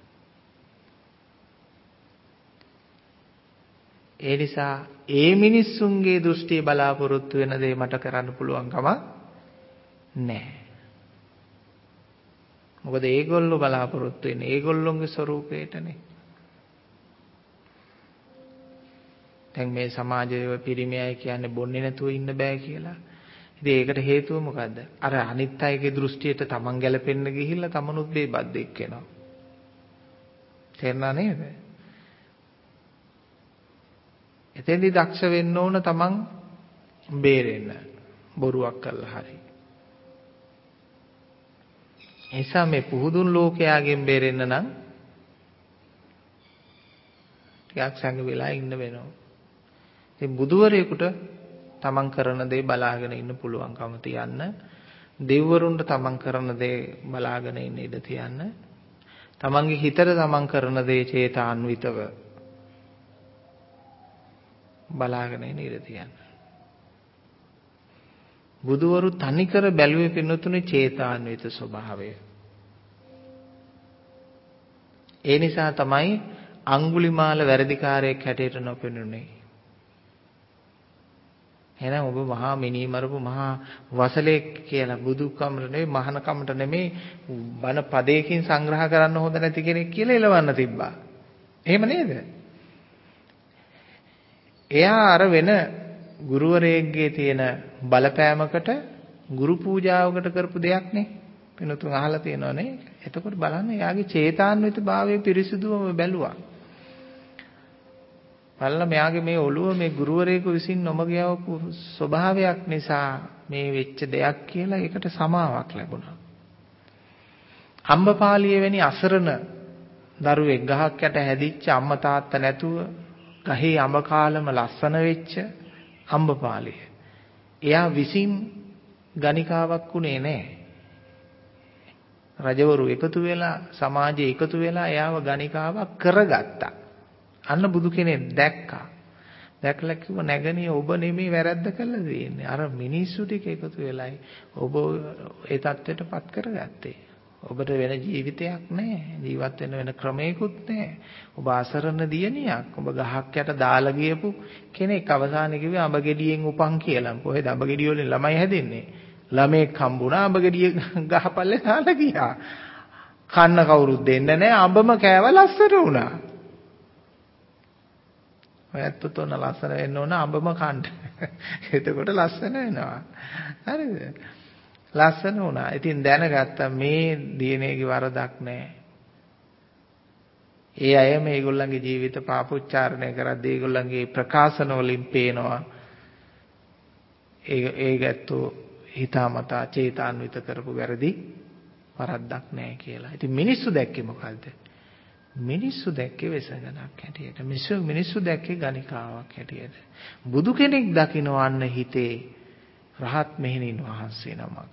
ඒ නිසා ඒ මිනිස්සුන්ගේ දෘෂ්ටිය බලාපොරොත්තු වෙන දේ මට කරන්න පුළුවන් කම නැහැ. මොකද ඒගොල්ලෝ බලාපොරොත්තු වෙන්නේ ඒගොල්ලොන්ගේ ස්වરૂපයටනේ. දැන් මේ සමාජයේ පිරිමි අය කියන්නේ බොන්නේ නැතුව ඉන්න බෑ කියලා. ඉතින් ඒකට හේතුව මොකද්ද? අර අනිත් අයගේ දෘෂ්ටියට තමන් ගැලපෙන්න ගිහිල්ලා තමනුත් බේබද්දෙක් වෙනවා. තේරුණා නේද? එතෙන්දි දක්ෂ වෙන්න ඕන තමන් බේරෙන්න. බොරුවක් කළා හරි. එනිසා මේ පුහුදුන් ලෝකයාගෙන් බේරෙන්න නම් ටිකක් සංග වෙලා ඉන්න වෙනවා. ඉතින් බුදුවරයෙකුට තමන් කරන දේ බලාගෙන ඉන්න පුළුවන්කම තියන්න. දෙවිවරුන්ට තමන් කරන දේ බලාගෙන ඉන්න ඉඩ තියන්න. තමන්ගේ හිතට තමන් කරන දේ චේතාන්විතව බලාගෙන ඉන්න ඉඩ තියන්න. බුදුවරු තනිකර බැලුවේ පින්නතුනේ චේතාන්විත ස්වභාවය. ඒ නිසා තමයි අඟුලිමාල වැරදිකාරයෙක් හැටියට නොපෙනුනේ. එහෙනම් ඔබ මහා මිනිමරපු මහා වසලෙක් කියලා බුදුකමර නෙවෙයි මහානකමට නෙමෙයි බණ පදයකින් සංග්‍රහ කරන්න හොඳ නැති කෙනෙක් කියලා එලවන්න තිබ්බා. එහෙම නේද? එයා අර වෙන ගුරුවරයෙක්ගේ තියෙන බලපෑමකට ගුරු පූජාවකට කරපු දෙයක් නේ. වෙනතුන් අහලා තියෙනවනේ. එතකොට බලන්න එයාගේ චේතාන්විත භාවයේ පිරිසිදුවම බැලුවා. බලලා මෙයාගේ මේ ඔළුව මේ ගුරුවරයෙකු විසින් නොමග යවපු ස්වභාවයක් නිසා මේ වෙච්ච දෙයක් කියලා ඒකට සමාවක් ලැබුණා. අම්බපාලිය වැනි අසරණ දරුවෙක් ගහක් යට හැදිච්ච අම්මා තාත්තා නැතුව ගහේ අඹ කාලම ලස්සන වෙච්ච අම්බපාලිය. එයා විසින් ගණිකාවක් උනේ නැහැ. රජවරු එකතු වෙලා සමාජය එකතු වෙලා එයාව ගණිකාවක් කරගත්තා. අන්න බුදු කෙනෙක් දැක්කා. දැකලා කිව්වා නැගණිය ඔබ නෙමෙයි වැරද්ද කළා දෙන්නේ. අර මිනිස්සු ටික එකතු වෙලයි ඔබ ඒ தත්ත්වයටපත් කරගත්තේ. ඔබට වෙන ජීවිතයක් නැහැ. ජීවත් වෙන්න වෙන ක්‍රමයකුත් නැහැ. ඔබ අසරණ දියණියක්. ඔබ ගහක් යට දාලා ගියපු කෙනෙක් අවසානයේ කිව්වේ අඹ ගෙඩියෙන් උපන් කියලා. කොහෙද අඹ ගෙඩිය වලින් ළමයි හැදෙන්නේ? ළමෙක් හම්බුණා අඹ ගෙඩිය ගහපල්ලේ දාලා ගියා. කන්න කවුරුත් දෙන්න නැහැ. අඹම කෑව ලස්සන වුණා. ඔයත් උතන ලස්සන වෙන්න ඕන අඹම කන්න. එතකොට ලස්සන වෙනවා. හරිද? ලස්සන වුණා. ඉතින් දැනගත්තා මේ දිනේගේ වරදක් නැහැ. ඒ අය මේගොල්ලන්ගේ ජීවිත පාපොච්චාරණය කරද්දී ඒගොල්ලන්ගේ ප්‍රකාශන වලින් පේනවා ඒ ඒ ගැත්තෝ හිතාමතා චේතාන්විත කරපු වැරදි වරද්දක් නැහැ කියලා. ඉතින් මිනිස්සු දැක්කේ මොකද්ද? මිනිස්සු දැක්කේ වෙසගනක් හැටියට. මිනිස්සු මිනිස්සු දැක්කේ ගණිකාවක් හැටියට. බුදු කෙනෙක් දකින්නවන්න හිතේ රහත් මෙහෙණින් වහන්සේ නමක්.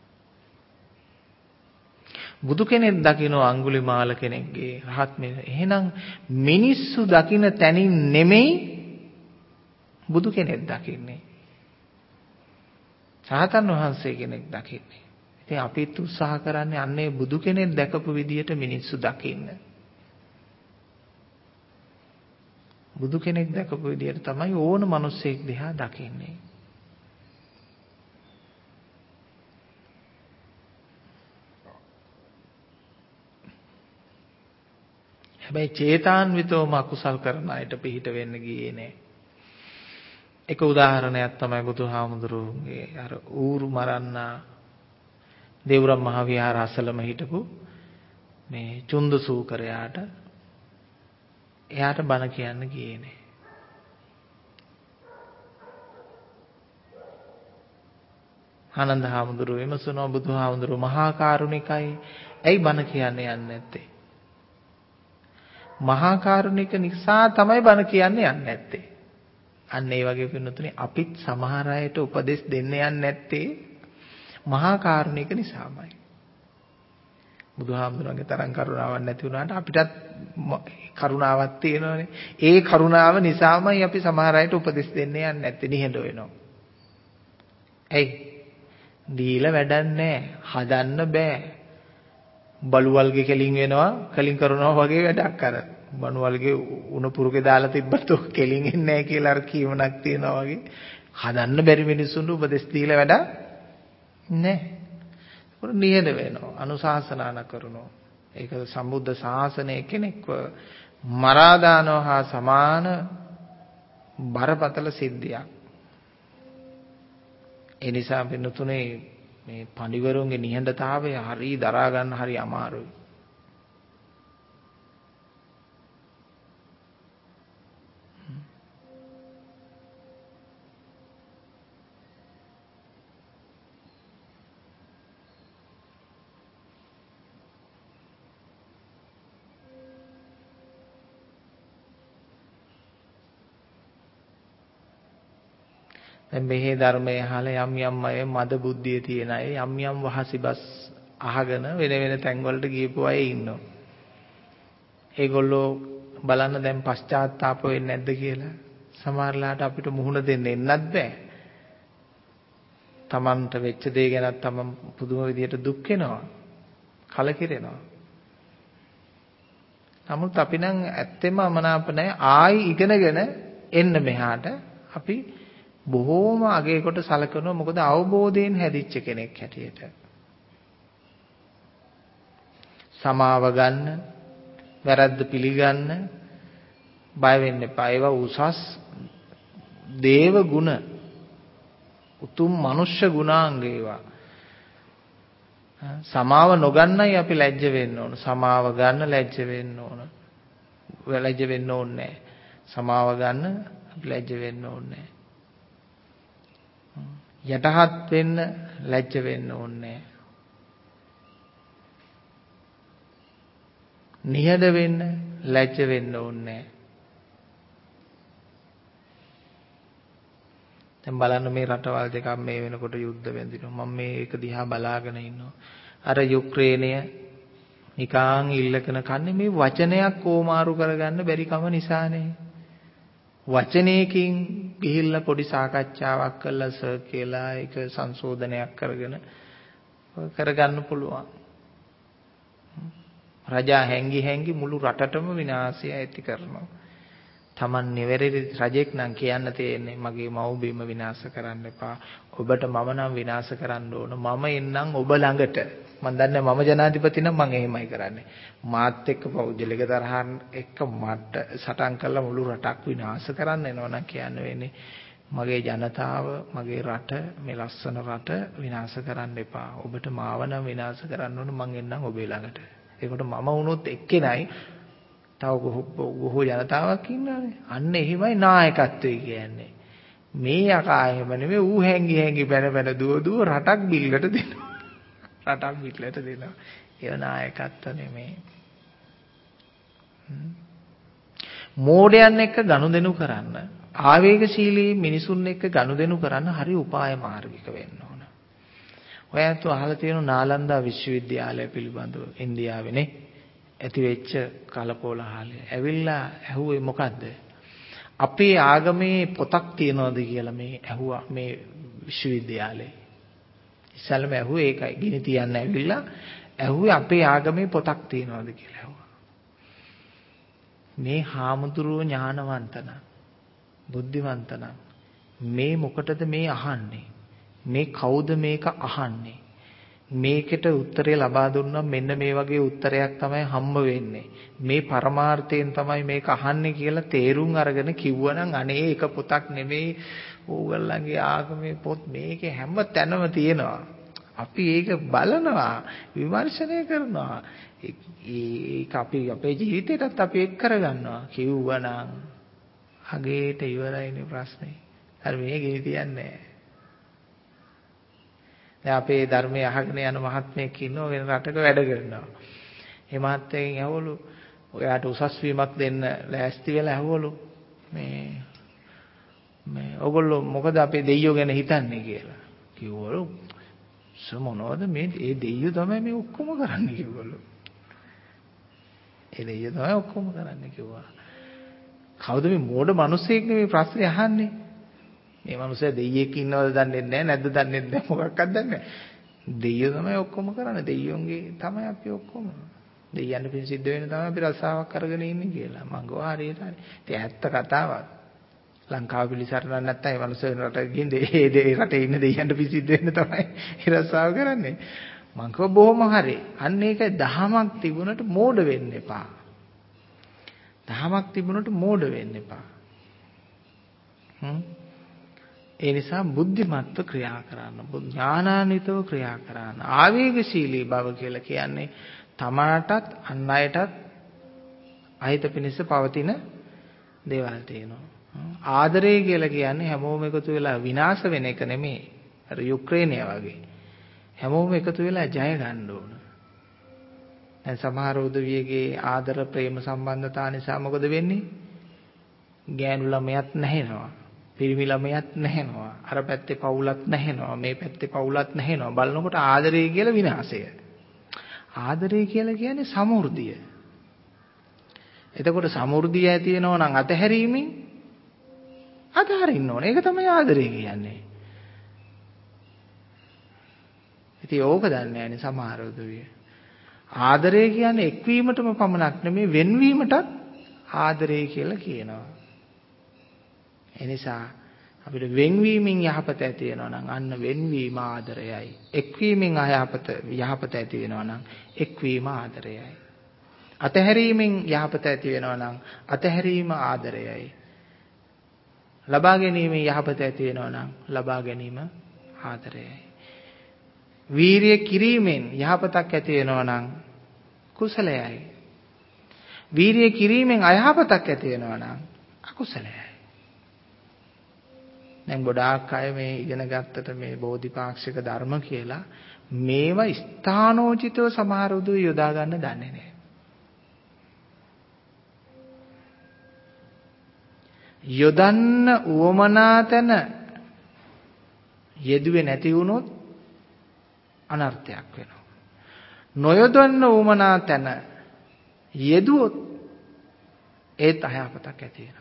බුදු කෙනෙක් දකින්න අඟුලිමාල කෙනෙක්ගේ රහත් මෙහෙණ. එහෙනම් මිනිස්සු දකින්න තැනින් නෙමෙයි බුදු කෙනෙක් දකින්නේ. රහතන් වහන්සේ කෙනෙක් දකින්නේ. ඉතින් අපිත් උත්සාහ කරන්නේ අන්නේ බුදු කෙනෙක් දැකපු විදියට මිනිස්සු දකින්න. බුදු කෙනෙක් දැකපු විදියට තමයි ඕන මිනිස්සෙක් දිහා දකින්නේ. හැබැයි චේතාන්විතවම අකුසල් කරන අයට පිහිට වෙන්න ගියේ නෑ. එක උදාහරණයක් තමයි බුදුහාමුදුරුවෝගේ අර ඌරු මරන්නා දේවරම් මහ විහාර අසලම හිටපු මේ චුන්දසූකරයාට එයාට බණ කියන්න ගියේ නෑ. ආනන්ද හාමුදුරුවෝ විමසනවා බුදුහාමුදුරුවෝ මහා කරුණිකයි ඇයි බණ කියන්න යන්නේ නැත්තේ? මහා කරුණික නිසා තමයි බණ කියන්න යන්නේ නැත්තේ. අන්න ඒ වගේ පින්නතුනේ අපිත් සමහර අයට උපදෙස් දෙන්න යන්නේ නැත්තේ මහා කරුණික නිසාමයි. බුදුහාමුදුරන්ගේ තරම් කරුණාවක් නැති වුණාට අපිටත් කරුණාවක් තියෙනවනේ. ඒ කරුණාව නිසාමයි අපි සමහර අයට උපදෙස් දෙන්න යන්නේ නැත්තේ නිහඬ වෙනවා. ඇයි? දීලා වැඩක් නැහැ. හදන්න බෑ. බලුවල්ගේ කෙලින් වෙනවා, කලින් කරනවා වගේ වැඩක් අර. බණුවල්ගේ උණු පුරුකේ දාලා තිබ්බත් ඔක කෙලින් එන්නේ නැහැ කියලා අර කීමනක් තියනවා වගේ. හදන්න බැරි මිනිස්සුන්ට උපදෙස් දීලා වැඩක් නැහැ. ඒක නිහඬ වෙනවා, අනුශාසනා කරනවා. ඒක සම්බුද්ධ ශාසනය කෙනෙක්ව මරා දානවා හා සමාන බරපතල සිද්ධියක්. ඒ නිසා පින්නතුනේ මේ පඬිවරුන්ගේ නිහඬතාවය හරි දරා ගන්න හරි අමාරුයි. දැන් මේ ධර්මයේ අහලා යම් යම් අය මද බුද්ධිය තියෙන අය යම් යම් වහසිබස් අහගෙන වෙන වෙන තැන් වලට ගියපු අය ඉන්නවා. ඒගොල්ලෝ බලන්න දැන් පශ්චාත්තාප වෙන්නේ නැද්ද කියලා. සමහරලාට අපිට මුහුණ දෙන්න එන්නත් බෑ. Tamanට වෙච්ච දේ ගැන තමන් පුදුම විදියට දුක් වෙනවා. කලකිරෙනවා. නමුත් අපි නම් ඇත්තෙම අමනාප නැහැ. ආයි ඉගෙනගෙන එන්න මෙහාට අපි බොහෝම අගය කොට සලකනවා. මොකද අවබෝධයෙන් හැදිච්ච කෙනෙක් හැටියට. සමාව ගන්න, වැරද්ද පිළිගන්න, බය වෙන්න එපා. ඒවා උසස් දේව ගුණ, උතුම් මනුෂ්‍ය ගුණාංග ඒවා. සමාව නොගන්නයි අපි ලැජ්ජ වෙන්න ඕන. සමාව ගන්න ලැජ්ජ වෙන්න ඕන. ලැජ්ජ වෙන්න ඕනේ නැහැ. සමාව ගන්න අපි ලැජ්ජ වෙන්න ඕනේ නැහැ. යටහත් වෙන්න ලැජ්ජ වෙන්න ඕනේ. නිහඬ වෙන්න ලැජ්ජ වෙන්න ඕනේ. දැන් බලන්න මේ රටවල් දෙකක් මේ වෙනකොට යුද්ධ වෙඳිනවා. මම මේක දිහා බලාගෙන ඉන්නවා. අර යුක්‍රේනය නිකාං ඉල්ලකන කන්නේ මේ වචනයක් කොමාරු කරගන්න බැරි කම නිසානේ. වචනයකින් ගිහිල්ලා පොඩි සාකච්ඡාවක් කරලා සර් කියලා ඒක සංශෝධනයක් කරගෙන කරගන්න පුළුවන්. රජා හැංගි හැංගි මුළු රටටම විනාශය ඇති කරනවා. Taman නිවැරදි රජෙක් නම් කියන්න තියෙන්නේ මගේ මව්බිම විනාශ කරන්න එපා. ඔබට මම නම් විනාශ කරන්න ඕන. මම එන්නම් ඔබ ළඟට. මම දන්නේ මම ජනාධිපති නම් මම එහෙමයි කරන්නේ. මාත් එක්ක පෞද්ගලික තරහන් එක්ක මට සටන් කරලා මුළු රටක් විනාශ කරන්න එනවා නම් කියන්න වෙන්නේ මගේ ජනතාව, මගේ රට, මේ ලස්සන රට විනාශ කරන්න එපා. ඔබට මාව නම් විනාශ කරන්න ඕන. මම එන්නම් ඔබේ ළඟට. ඒකට මම වුණොත් එක්කෙනයි තව බොහෝ ජනතාවක් ඉන්නවානේ. අන්න එහෙමයි නායකත්වය කියන්නේ. මේ යකා එහෙම නෙමෙයි ඌ හැංගි හැංගි බැන බැන දුව දුව රටක් බිල්ලට දෙනවා. රටක් බිල්ලට දෙනවා. ඒ නායකත්ව නෙමෙයි. මෝඩයන් එක්ක ගනුදෙනු කරන්න, ආවේගශීලී මිනිසුන් එක්ක ගනුදෙනු කරන්න හරි උපාය මාර්ගික වෙන්න ඕන. ඔයත් අහලා තියෙන නාලන්දා විශ්වවිද්‍යාලය පිළිබඳව ඉන්දියාවේනේ ඇති වෙච්ච කලකෝලහලය. ඇවිල්ලා ඇහුවේ මොකද්ද? අපේ ආගමේ පොතක් තියනවාද කියලා මේ ඇහුවා මේ විශ්වවිද්‍යාලේ. ඉස්සල්ලාම ඇහුවේ ඒකයි. ගිනි තියන්න ඇවිල්ලා ඇහුවේ අපේ ආගමේ පොතක් තියනවාද කියලා ඇහුවා. මේ හාමුදුරුවෝ ඥානවන්තන, බුද්ධිවන්තන මේ මොකටද මේ අහන්නේ? මේ කවුද මේක අහන්නේ? මේකට උත්තරේ ලබා දුන්නා මෙන්න මේ වගේ උත්තරයක් තමයි හම්බ වෙන්නේ. මේ පරමාර්ථයෙන් තමයි මේක අහන්නේ කියලා තේරුම් අරගෙන කිව්වනම් අනේ එක පොතක් නෙමෙයි ඕගොල්ලන්ගේ ආගමේ පොත් මේකේ හැම තැනම තියෙනවා. අපි ඒක බලනවා විමර්ශනය කරනවා. ඒක අපි අපේ ජීවිතේටත් අපි එක් කරගන්නවා. කිව්වනම් අගේට ඉවරයිනේ ප්‍රශ්නේ. හරි මේකේ තියන්නේ දැන් අපේ ධර්මයේ අහගෙන යන මහත්මයෙක් ඉන්නවා වෙන රටක වැඩ කරනවා. මේ මහත්මයෙන් ඇහවලු ඔයාට උසස් වීමක් දෙන්න ලෑස්ති වෙලා ඇහවලු මේ මේ ඔයගොල්ලෝ මොකද අපේ දෙයියෝ ගැන හිතන්නේ කියලා. කිව්වලු සමනෝද මේ ඒ දෙයියෝ තමයි මේ ඔක්කොම කරන්නේ කිව්වලු. ඒ දෙයියෝ තමයි ඔක්කොම කරන්නේ කිව්වා. කවුද මේ මෝඩ මිනිස්සෙක් නෙමෙයි ප්‍රශ්නේ අහන්නේ. මේ මිනිස්සයා දෙයියෙක් ඉන්නවද දන්නේ නැහැ නැද්ද දන්නේ නැහැ මොකක්වත් දන්නේ නැහැ. දෙයියෝ තමයි ඔක්කොම කරන්නේ. දෙයියෝන්ගේ තමයි අපි ඔක්කොම. දෙයියන් පින් සිද්ධ වෙන තමයි අපි රසාවක් අරගෙන ඉන්නේ කියලා. මං ගෝ හරියට හරි. ඉතින් ඇත්ත කතාවක්. ලංකාව පිළිසරණක් නැත්තම් ඒ මිනිස්සු වෙන රටක ගිහින් ඒ රටේ ඉන්න දෙයියන්ට පින් සිද්ධ වෙන්න තමයි ඒ රසාව කරන්නේ. මං කව බොහොම හරි. අන්න ඒකයි දහමක් තිබුණට මෝඩ වෙන්න එපා. දහමක් තිබුණට මෝඩ වෙන්න එපා. හ්ම් ඒ නිසා බුද්ධිමත්ව ක්‍රියා කරන්න, ඥානාන්විතව ක්‍රියා කරන්න. ආවේගශීලී බව කියලා කියන්නේ තමාටත් අන් අයටත් අහිත පිණිස පවතින දේවල් තියෙනවා. ආදරය කියලා කියන්නේ හැමෝම එකතු වෙලා විනාශ වෙන එක නෙමෙයි. අර යුක්‍රේනය වගේ. හැමෝම එකතු වෙලා ජය ගන්න ඕන. දැන් සමහර උදවියගේ ආදර ප්‍රේම සම්බන්ධතා නිසා මොකද වෙන්නේ? ගෑනු ළමයාත් නැහෙනවා. පිරිමි ළමයාත් නැහෙනවා. අර පැත්තේ පවුලක් නැහෙනවා. මේ පැත්තේ පවුලක් නැහෙනවා. බලනකොට ආදරය කියලා විනාශය. ආදරය කියලා කියන්නේ සමෘද්ධිය. එතකොට සමෘද්ධිය ඇති වෙනවා නම් අතහැරීමෙන් අතහරින්න ඕනේ. ඒක තමයි ආදරය කියන්නේ. ඉතින් ඕක දන්නේ නැහැනේ සමහර උදවිය. ආදරය කියන්නේ එක්වීමටම පමණක් නෙමෙයි වෙන්වීමටත් ආදරය කියලා කියනවා. එනිසා අපිට වෙන්වීමෙන් යහපත ඇති වෙනවා නම් අන්න වෙන්වීම ආදරයයි. එක්වීමෙන් අයහපත යහපත ඇති වෙනවා නම් එක්වීම ආදරයයි. අතහැරීමෙන් යහපත ඇති වෙනවා නම් අතහැරීම ආදරයයි. ලබා ගැනීමෙන් යහපත ඇති වෙනවා නම් ලබා ගැනීම ආදරයයි. වීරිය කිරීමෙන් යහපතක් ඇති වෙනවා නම් කුසලයයි. වීරිය කිරීමෙන් අයහපතක් ඇති වෙනවා නම් අකුසලයයි. දැන් ගොඩාක් අය මේ ඉගෙන ගත්තට මේ බෝධිපාක්ෂික ධර්ම කියලා මේවා ස්ථානෝචිතව සමහර උදු යොදා ගන්න දන්නේ නැහැ. යොදන්න උවමනා තැන යෙදුවේ නැති වුණොත් අනර්ථයක් වෙනවා. නොයොදන්න උවමනා තැන යෙදුවොත් ඒත් අයහපතක් ඇති වෙනවා.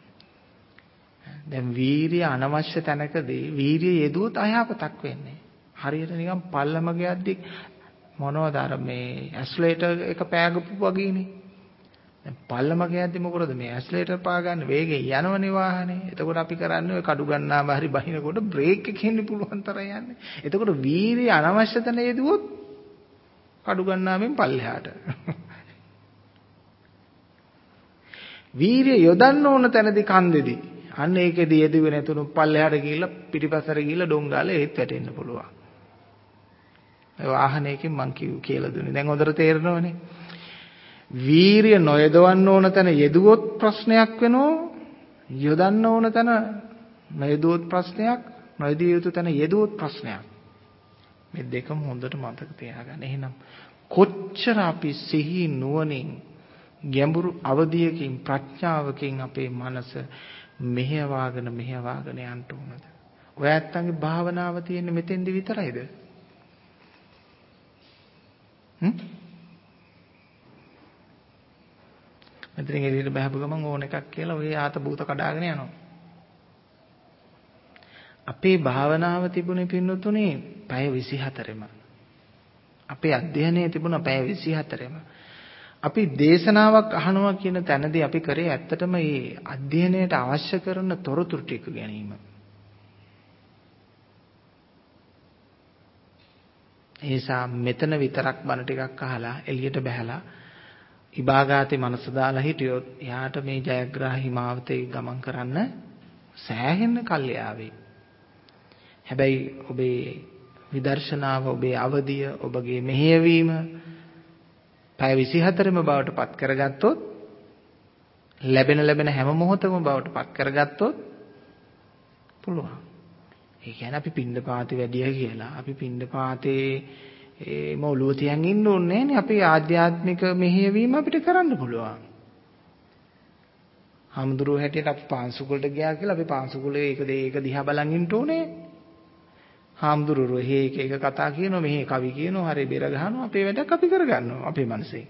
දැන් වීරිය අනවශ්‍ය තැනකදී වීරිය යෙදුවොත් අයහපතක් වෙන්නේ. හරියට නිකන් පල්ලමක යද්දි මොනවද අර මේ ඇස්ලේටර් එක පෑගපු වගේනේ. දැන් පල්ලමක යද්දි මොකද මේ ඇස්ලේටර් පාගන්න වේගෙන් යනවනේ වාහනේ. එතකොට අපි කරන්නේ ඔය කඩු ගන්නාම හරි බහිනකොට බ්‍රේක් එකකින් පුළුවන් තරම් යන්නේ. එතකොට වීරිය අනවශ්‍ය තැන යෙදුවොත් කඩු ගන්නාමෙන් පල්ලෙහාට. වීරිය යොදන්න ඕන තැනදී කන්දෙදී අන්න ඒකෙදී යෙදුවේ නැතුණු පල්ලෙහාට ගිහිල්ලා පිටිපස්සට ගිහිල්ලා ඩොංගාලේ ඒත් වැටෙන්න පුළුවන්. ඒ වාහනයකින් මං කිව් කියලා දුන්නේ. දැන් හොඳට තේරෙනවනේ. වීරිය නොයදවන්න ඕන තැන යෙදුවොත් ප්‍රශ්නයක් වෙනවා. යොදන්න ඕන තැන නොයදුවොත් ප්‍රශ්නයක්. නොයදිය යුතු තැන යෙදුවොත් ප්‍රශ්නයක්. මේ දෙකම හොඳට මතක තියාගන්න. එහෙනම් කොච්චර අපි සිහි නුවණින් ගැඹුරු අවධියකින් ප්‍රඥාවකින් අපේ මනස මෙහෙවාගෙන මෙහෙවාගෙන යන්න ඕනද? ඔය ඇත්තන්ගේ භාවනාව තියෙන්නේ මෙතෙන්දි විතරයිද? හ්ම්? මෙතනින් එළියට බහපු ගමන් ඕන එකක් කියලා ඔය ආත භූත කඩාගෙන යනවා. අපේ භාවනාව තිබුණේ පින්නතුනේ පැය විසිහතරෙම. අපේ අධ්‍යයනය තිබුණා පැය විසිහතරෙම. අපි දේශනාවක් අහනවා කියන තැනදී අපි කරේ ඇත්තටම මේ අධ්‍යයනයට අවශ්‍ය කරන තොරතුරු ටික ගැනීම. ඒ නිසා මෙතන විතරක් බණ ටිකක් අහලා එළියට බහැලා ඉබාගාතේ මනස දාලා හිටියොත් එයාට මේ ජයග්‍රාහී මාවතේ ගමන් කරන්න සෑහෙන්න කල් යාවේ. හැබැයි ඔබේ විදර්ශනාව, ඔබේ අවදිය, ඔබගේ මෙහෙයවීම පැය විසිහතරම බවට පත් කරගත්තොත්, ලැබෙන ලැබෙන හැම මොහොතකම බවට පත් කරගත්තොත් පුළුවන්. ඒ කියන්නේ අපි පින්ඩපාතේ වැඩිය කියලා අපි පින්ඩපාතේ ඒම ඔළුව තියන් ඉන්න ඕනේ නෑනේ. අපේ ආධ්‍යාත්මික මෙහෙයවීම අපිට කරන්න පුළුවන්. හාමුදුරුවෝ හැටියට අපි පාන්සුකලට ගියා කියලා අපි පාන්සුකලේ ඒක ඒක දිහා බලන් ඉන්න ඕනේ. හාමුදුරුවෝ හේ එක එක කතා කියනවා, මෙහි කවි කියනවා, හරි බෙර ගහනවා, අපේ වැඩක් අපි කරගන්නවා අපේ මනසේ.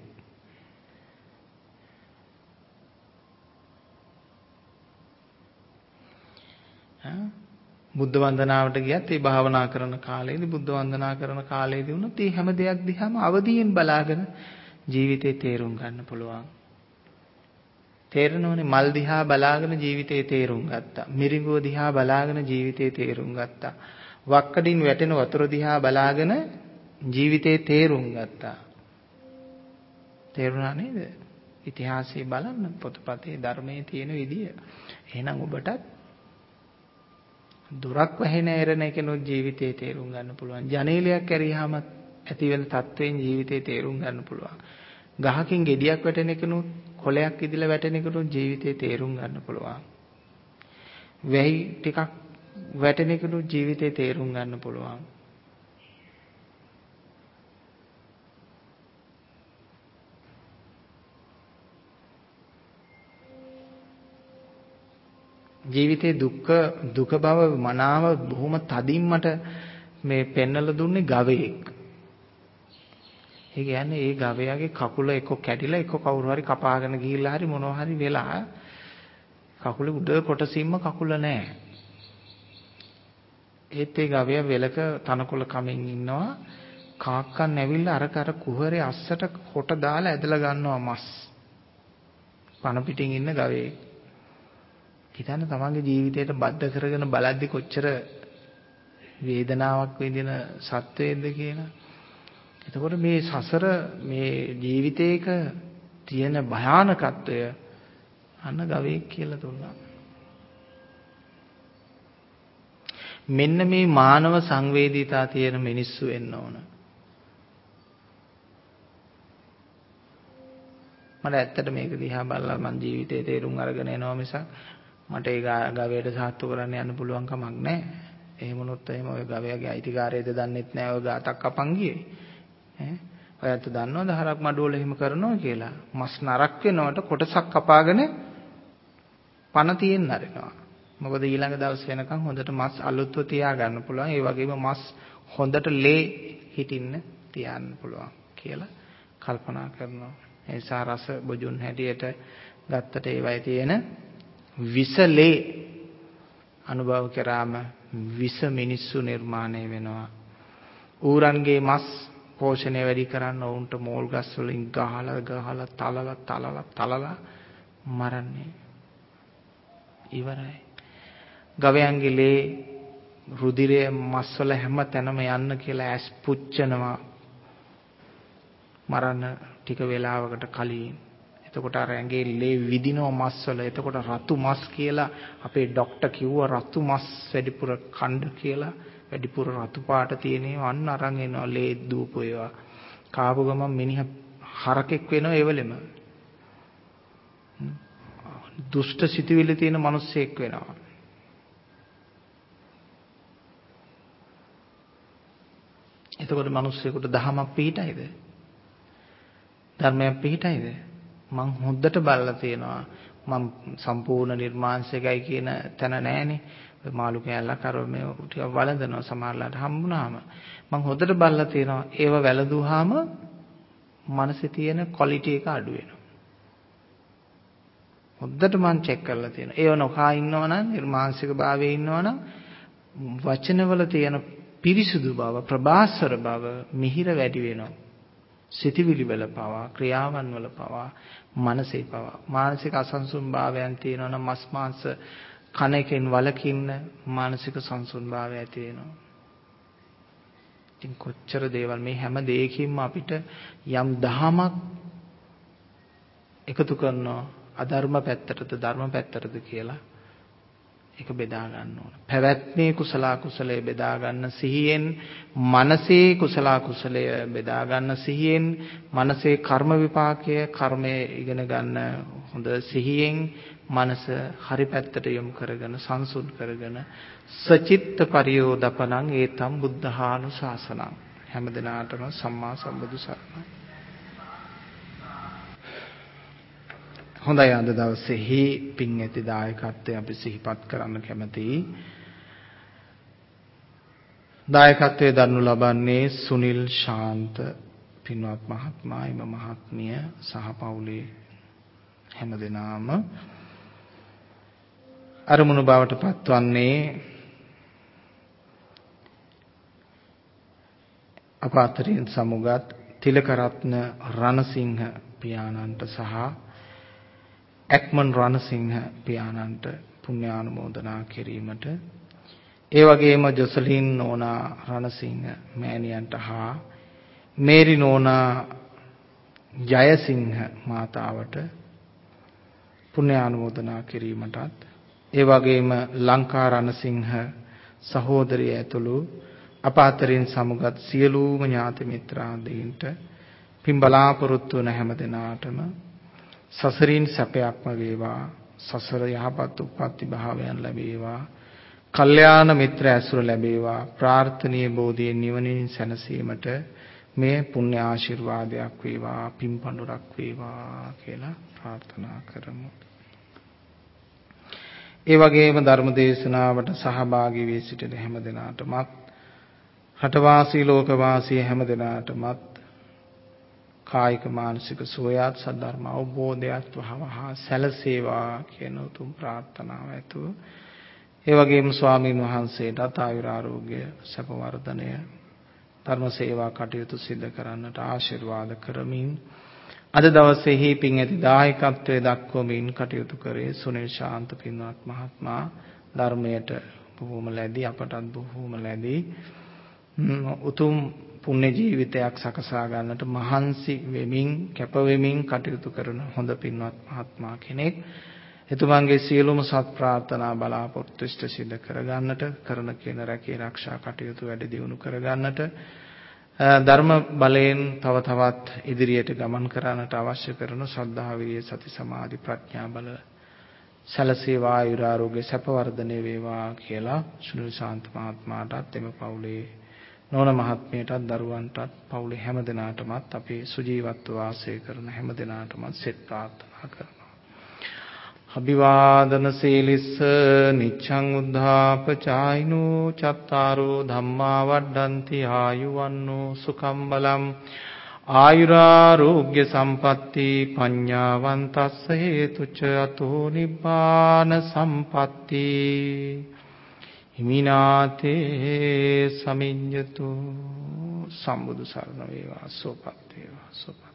හා බුද්ධ වන්දනාවට ගියත් ඒ භාවනා කරන කාලේදී, බුද්ධ වන්දනා කරන කාලේදී වුණත් මේ හැම දෙයක් දිහාම අවදියෙන් බලාගෙන ජීවිතේ තේරුම් ගන්න පුළුවන්. තේරෙනවනේ, මල් දිහා බලාගෙන ජීවිතේ තේරුම් ගත්තා. මිරිඟුව දිහා බලාගෙන ජීවිතේ තේරුම් ගත්තා. වක්කඩින් වැටෙන වතුර දිහා බලාගෙන ජීවිතේ තේරුම් ගත්තා. තේරුණා නේද? ඉතිහාසයේ බලන්න, පොතපතේ ධර්මයේ තියෙන විදිය. එහෙනම් ඔබටත් දුරක් වැහෙන ඇරෙන කෙනෙක් ජීවිතේ තේරුම් ගන්න පුළුවන්. ජනේලයක් ඇරියාම ඇති වෙන තත්වයෙන් ජීවිතේ තේරුම් ගන්න පුළුවන්. ගහකින් ගෙඩියක් වැටෙන කෙනෙක්, කොළයක් ඉදිලා වැටෙන කෙනෙක් ජීවිතේ තේරුම් ගන්න පුළුවන්. වෙයි ටිකක් වැටෙන කෙනෙක් ජීවිතේ තේරුම් ගන්න පුළුවන්. ජීවිතේ දුක්ඛ දුක බව මනාව බොහොම තදින් මට මේ පෙන්නලා දුන්නේ ගවයෙක්. ඒ කියන්නේ ඒ ගවයාගේ කකුල එක්ක කැඩිලා එක්ක කවුරු හරි කපාගෙන ගිහිල්ලා හරි මොනවා හරි වෙලා කකුලේ උඩ කොටසින්ම කකුල නැහැ. ඒත් ඒ ගවයා වෙලක තනකොළ කමින් ඉන්නවා. කාක්කන් ඇවිල්ලා අර කර කුහරේ අස්සට කොට දාලා ඇදලා ගන්නවා මස්. පන පිටින් ඉන්න ගවයෙක්. හිතන්න තමන්ගේ ජීවිතයට බද්ධ කරගෙන බලද්දි කොච්චර වේදනාවක් විඳින සත්වයේද කියලා. එතකොට මේ සසර, මේ ජීවිතේක තියෙන භයානකත්වය අන්න ගවයෙක් කියලා දුන්නා. මෙන්න මේ මානව සංවේදීතා තියෙන මිනිස්සු වෙන්න ඕන. මට ඇත්තට මේක දිහා බලලා මං ජීවිතේ තේරුම් අරගෙන එනවා මිසක් මට ඒ ගවයට සාත්තු කරන්න යන්න පුළුවන් කමක් නැහැ. එහෙම වුණොත් එහෙම ඔය ගවයාගේ අයිතිකාරයද දන්නෙත් නැහැ ඔය ගාතක් කපන් ගියේ. ඈ ඔයත් දන්නවද හරක් මඩුවල එහෙම කරනවා කියලා? මස් නරක් වෙනවට කොටසක් කපාගෙන පන තියෙන්න අරිනවා. මොකද ඊළඟ දවස් වෙනකන් හොඳට මස් අලුත්ව තියා ගන්න පුළුවන්. ඒ වගේම මස් හොඳට ලේ හිටින්න තියන්න පුළුවන් කියලා කල්පනා කරනවා. ඒ නිසා රස බොජුන් හැටියට ගත්තට ඒවයි තියෙන විසලේ අනුභව කරාම විස මිනිස්සු නිර්මාණය වෙනවා. ඌරන්ගේ මස් පෝෂණය වැඩි කරන්න උන්ට මෝල් ගස් වලින් ගහලා ගහලා තලලා තලලා තලලා මරන්නේ. ඉවරයි. ගවයන්ගේ ලේ රුධිරය මස් වල හැම තැනම යන්න කියලා ඇස් පුච්චනවා මරණ ටික වේලාවකට කලින්. එතකොට අර ඇඟේ ලේ විදිනවා මස් වල. එතකොට රතු මස් කියලා අපේ ડોක්ටර් කිව්වා රතු මස් වැඩිපුර කන්න කියලා. වැඩිපුර රතු පාට තියෙනවා අන්න අරන් එනවා ලේ දූපු ඒවා. කාපු ගමන් මිනිහා හරකෙක් වෙනවා ඒවලෙම. දුෂ්ට සිතුවිලි තියෙන මිනිස්සෙක් වෙනවා. එතකොට මිනිස්සෙකුට දහමක් පිහිටයිද? ධර්මයක් පිහිටයිද? මං හොද්දට බලලා තියෙනවා. මම සම්පූර්ණ නිර්මාංශයකයි කියන තැන නෑනේ. ඔය මාළු කෑල්ලක් අර මේ ටික වළඳනවා සමහරලාට හම්බුනාම. මං හොද්දට බලලා තියෙනවා. ඒව වැළඳුවාම මනසේ තියෙන ක්වොලිටි එක අඩු වෙනවා. හොද්දට මං චෙක් කරලා තියෙනවා. ඒව නොකා ඉන්නවනම් නිර්මාංශික භාවයේ ඉන්නවනම් වචනවල තියෙන පිරිසුදු බව, ප්‍රබාස්වර බව මිහිර වැඩි වෙනවා. සිතවිලි වල පවා, ක්‍රියාවන් වල පවා, මනසේ පවා. මානසික අසංසුන් භාවයන් තියෙනවා නම් මස් මාංශ කන එකෙන් වලකින්න මානසික සංසුන් භාවය ඇති වෙනවා. ඉතින් කොච්චර දේවල් මේ හැම දෙයකින්ම අපිට යම් දහමක් එකතු කරනවා අධර්ම පැත්තටද ධර්ම පැත්තටද කියලා ඒක බෙදා ගන්න ඕන. පැවැත්මේ කුසල කුසලයේ බෙදා ගන්න සිහියෙන් මනසේ කුසල කුසලය බෙදා ගන්න සිහියෙන් මනසේ කර්ම විපාකය කර්මය ඉගෙන ගන්න හොඳ සිහියෙන් මනස හරි පැත්තට යොමු කරගෙන සංසුන් කරගෙන සචිත්ත පරියෝදපණං ඒතම් බුද්ධානුශාසනං හැම දිනාටම සම්මා සම්බුදු සරණයි. හොඳයි අද දවසේහි පින් ඇති දායකත්වය අපි සිහිපත් කරන්න කැමතියි. දායකත්වයේ දරනු ලබන්නේ සුනිල් ශාන්ත පින්වත් මහත්මයා එම මහත්මිය සහ පවුලේ හැමදෙනාම අරමුණු බවට පත්වන්නේ අප අතරින් සමුගත් තිලකරත්න රණසිංහ පියාණන්ට සහ ඇක්මන් රණසිංහ පියාණන්ට පුණ්‍යානුමෝදනා කිරීමට ඒ වගේම ජොසලින් නෝනා රණසිංහ මෑණියන්ට හා මේරි නෝනා ජයසිංහ මාතාවට පුණ්‍යානුමෝදනා කිරීමටත් ඒ වගේම ලංකා රණසිංහ සහෝදරිය ඇතුළු අප අතරින් සමුගත් සියලුම ඥාති මිත්‍රාදීන්ට පින් බලාපොරොත්තු වන හැම දිනාටම සසරින් සැපයක්ම වේවා සසර යහපත් උප්පත්ති භාවයන් ලැබේවා කල්යාණ මිත්‍ර ඇසුර ලැබේවා ප්‍රාර්ථනීය බෝධියෙන් නිවනින් සැනසීමට මේ පුණ්‍ය ආශිර්වාදයක් වේවා පින් පඬුරක් වේවා කියලා ප්‍රාර්ථනා කරමු. ඒ වගේම ධර්ම දේශනාවට සහභාගී වී සිටින හැම දිනාටමත් රටවාසී ලෝකවාසී හැම දිනාටමත් කායික මානසික සුවයත් සද්ධර්ම අවබෝධයත් වහවහ සැලසේවා කියන උතුම් ප්‍රාර්ථනාව ඇතුව ඒ වගේම ස්වාමීන් වහන්සේටත් ආයුර ආරෝග්‍ය සැප වර්ධනය ධර්ම සේවා කටයුතු සිදු කරන්නට ආශිර්වාද කරමින් අද දවසේහි පින් ඇති දායකත්වයේ දක්වමින් කටයුතු කරේ සුනිල් ශාන්ත පින්වත් මහත්මයා ධර්මයට බොහෝම ලැබී අපටත් බොහෝම ලැබී උතුම් පුණ්‍ය ජීවිතයක් සකසා ගන්නට මහන්සි වෙමින් කැප වෙමින් කටයුතු කරන හොඳ පින්වත් මහත්මයා කෙනෙක්. එතුමන්ගේ සියලුම සත් ප්‍රාර්ථනා බලාපොරොත්තු ඉෂ්ට සිද්ධ කර ගන්නට කරන කියන රැකී ආරක්ෂා කටයුතු වැඩි දියුණු කර ගන්නට ධර්ම බලයෙන් තව තවත් ඉදිරියට ගමන් කරන්නට අවශ්‍ය කරන ශ්‍රද්ධා විරිය සති සමාධි ප්‍රඥා බල සැලසේවා ආයුර ආරෝග්‍ය සැප වර්ධනය වේවා කියලා සුනිල් ශාන්ත මහත්මයාටත් එම පවුලේ නෝන මහත්මියටත් දරුවන්ටත් පවුලේ හැම දෙනාටමත් අපි සුජීවත්ව වාසය කරන හැම දෙනාටමත් සෙත් ප්‍රාර්ථනා කරනවා. අභිවාදන සීලිස්ස නිච්ඡං උද්ධාපචායිනෝ චත්තාරෝ ධම්මා වඩ්ඩಂತಿ ආයුවන්නෝ සුඛම් බලම් ආයුරාෝග්‍ය සම්පatti පඤ්ඤාවන්තස්ස හේතුච අතෝ නිබ්බාන සම්පatti හිමිනාතේ සමිඤ්ඤතු සම්බුදු සරණ වේවා සෝපත් වේවා සෝපත්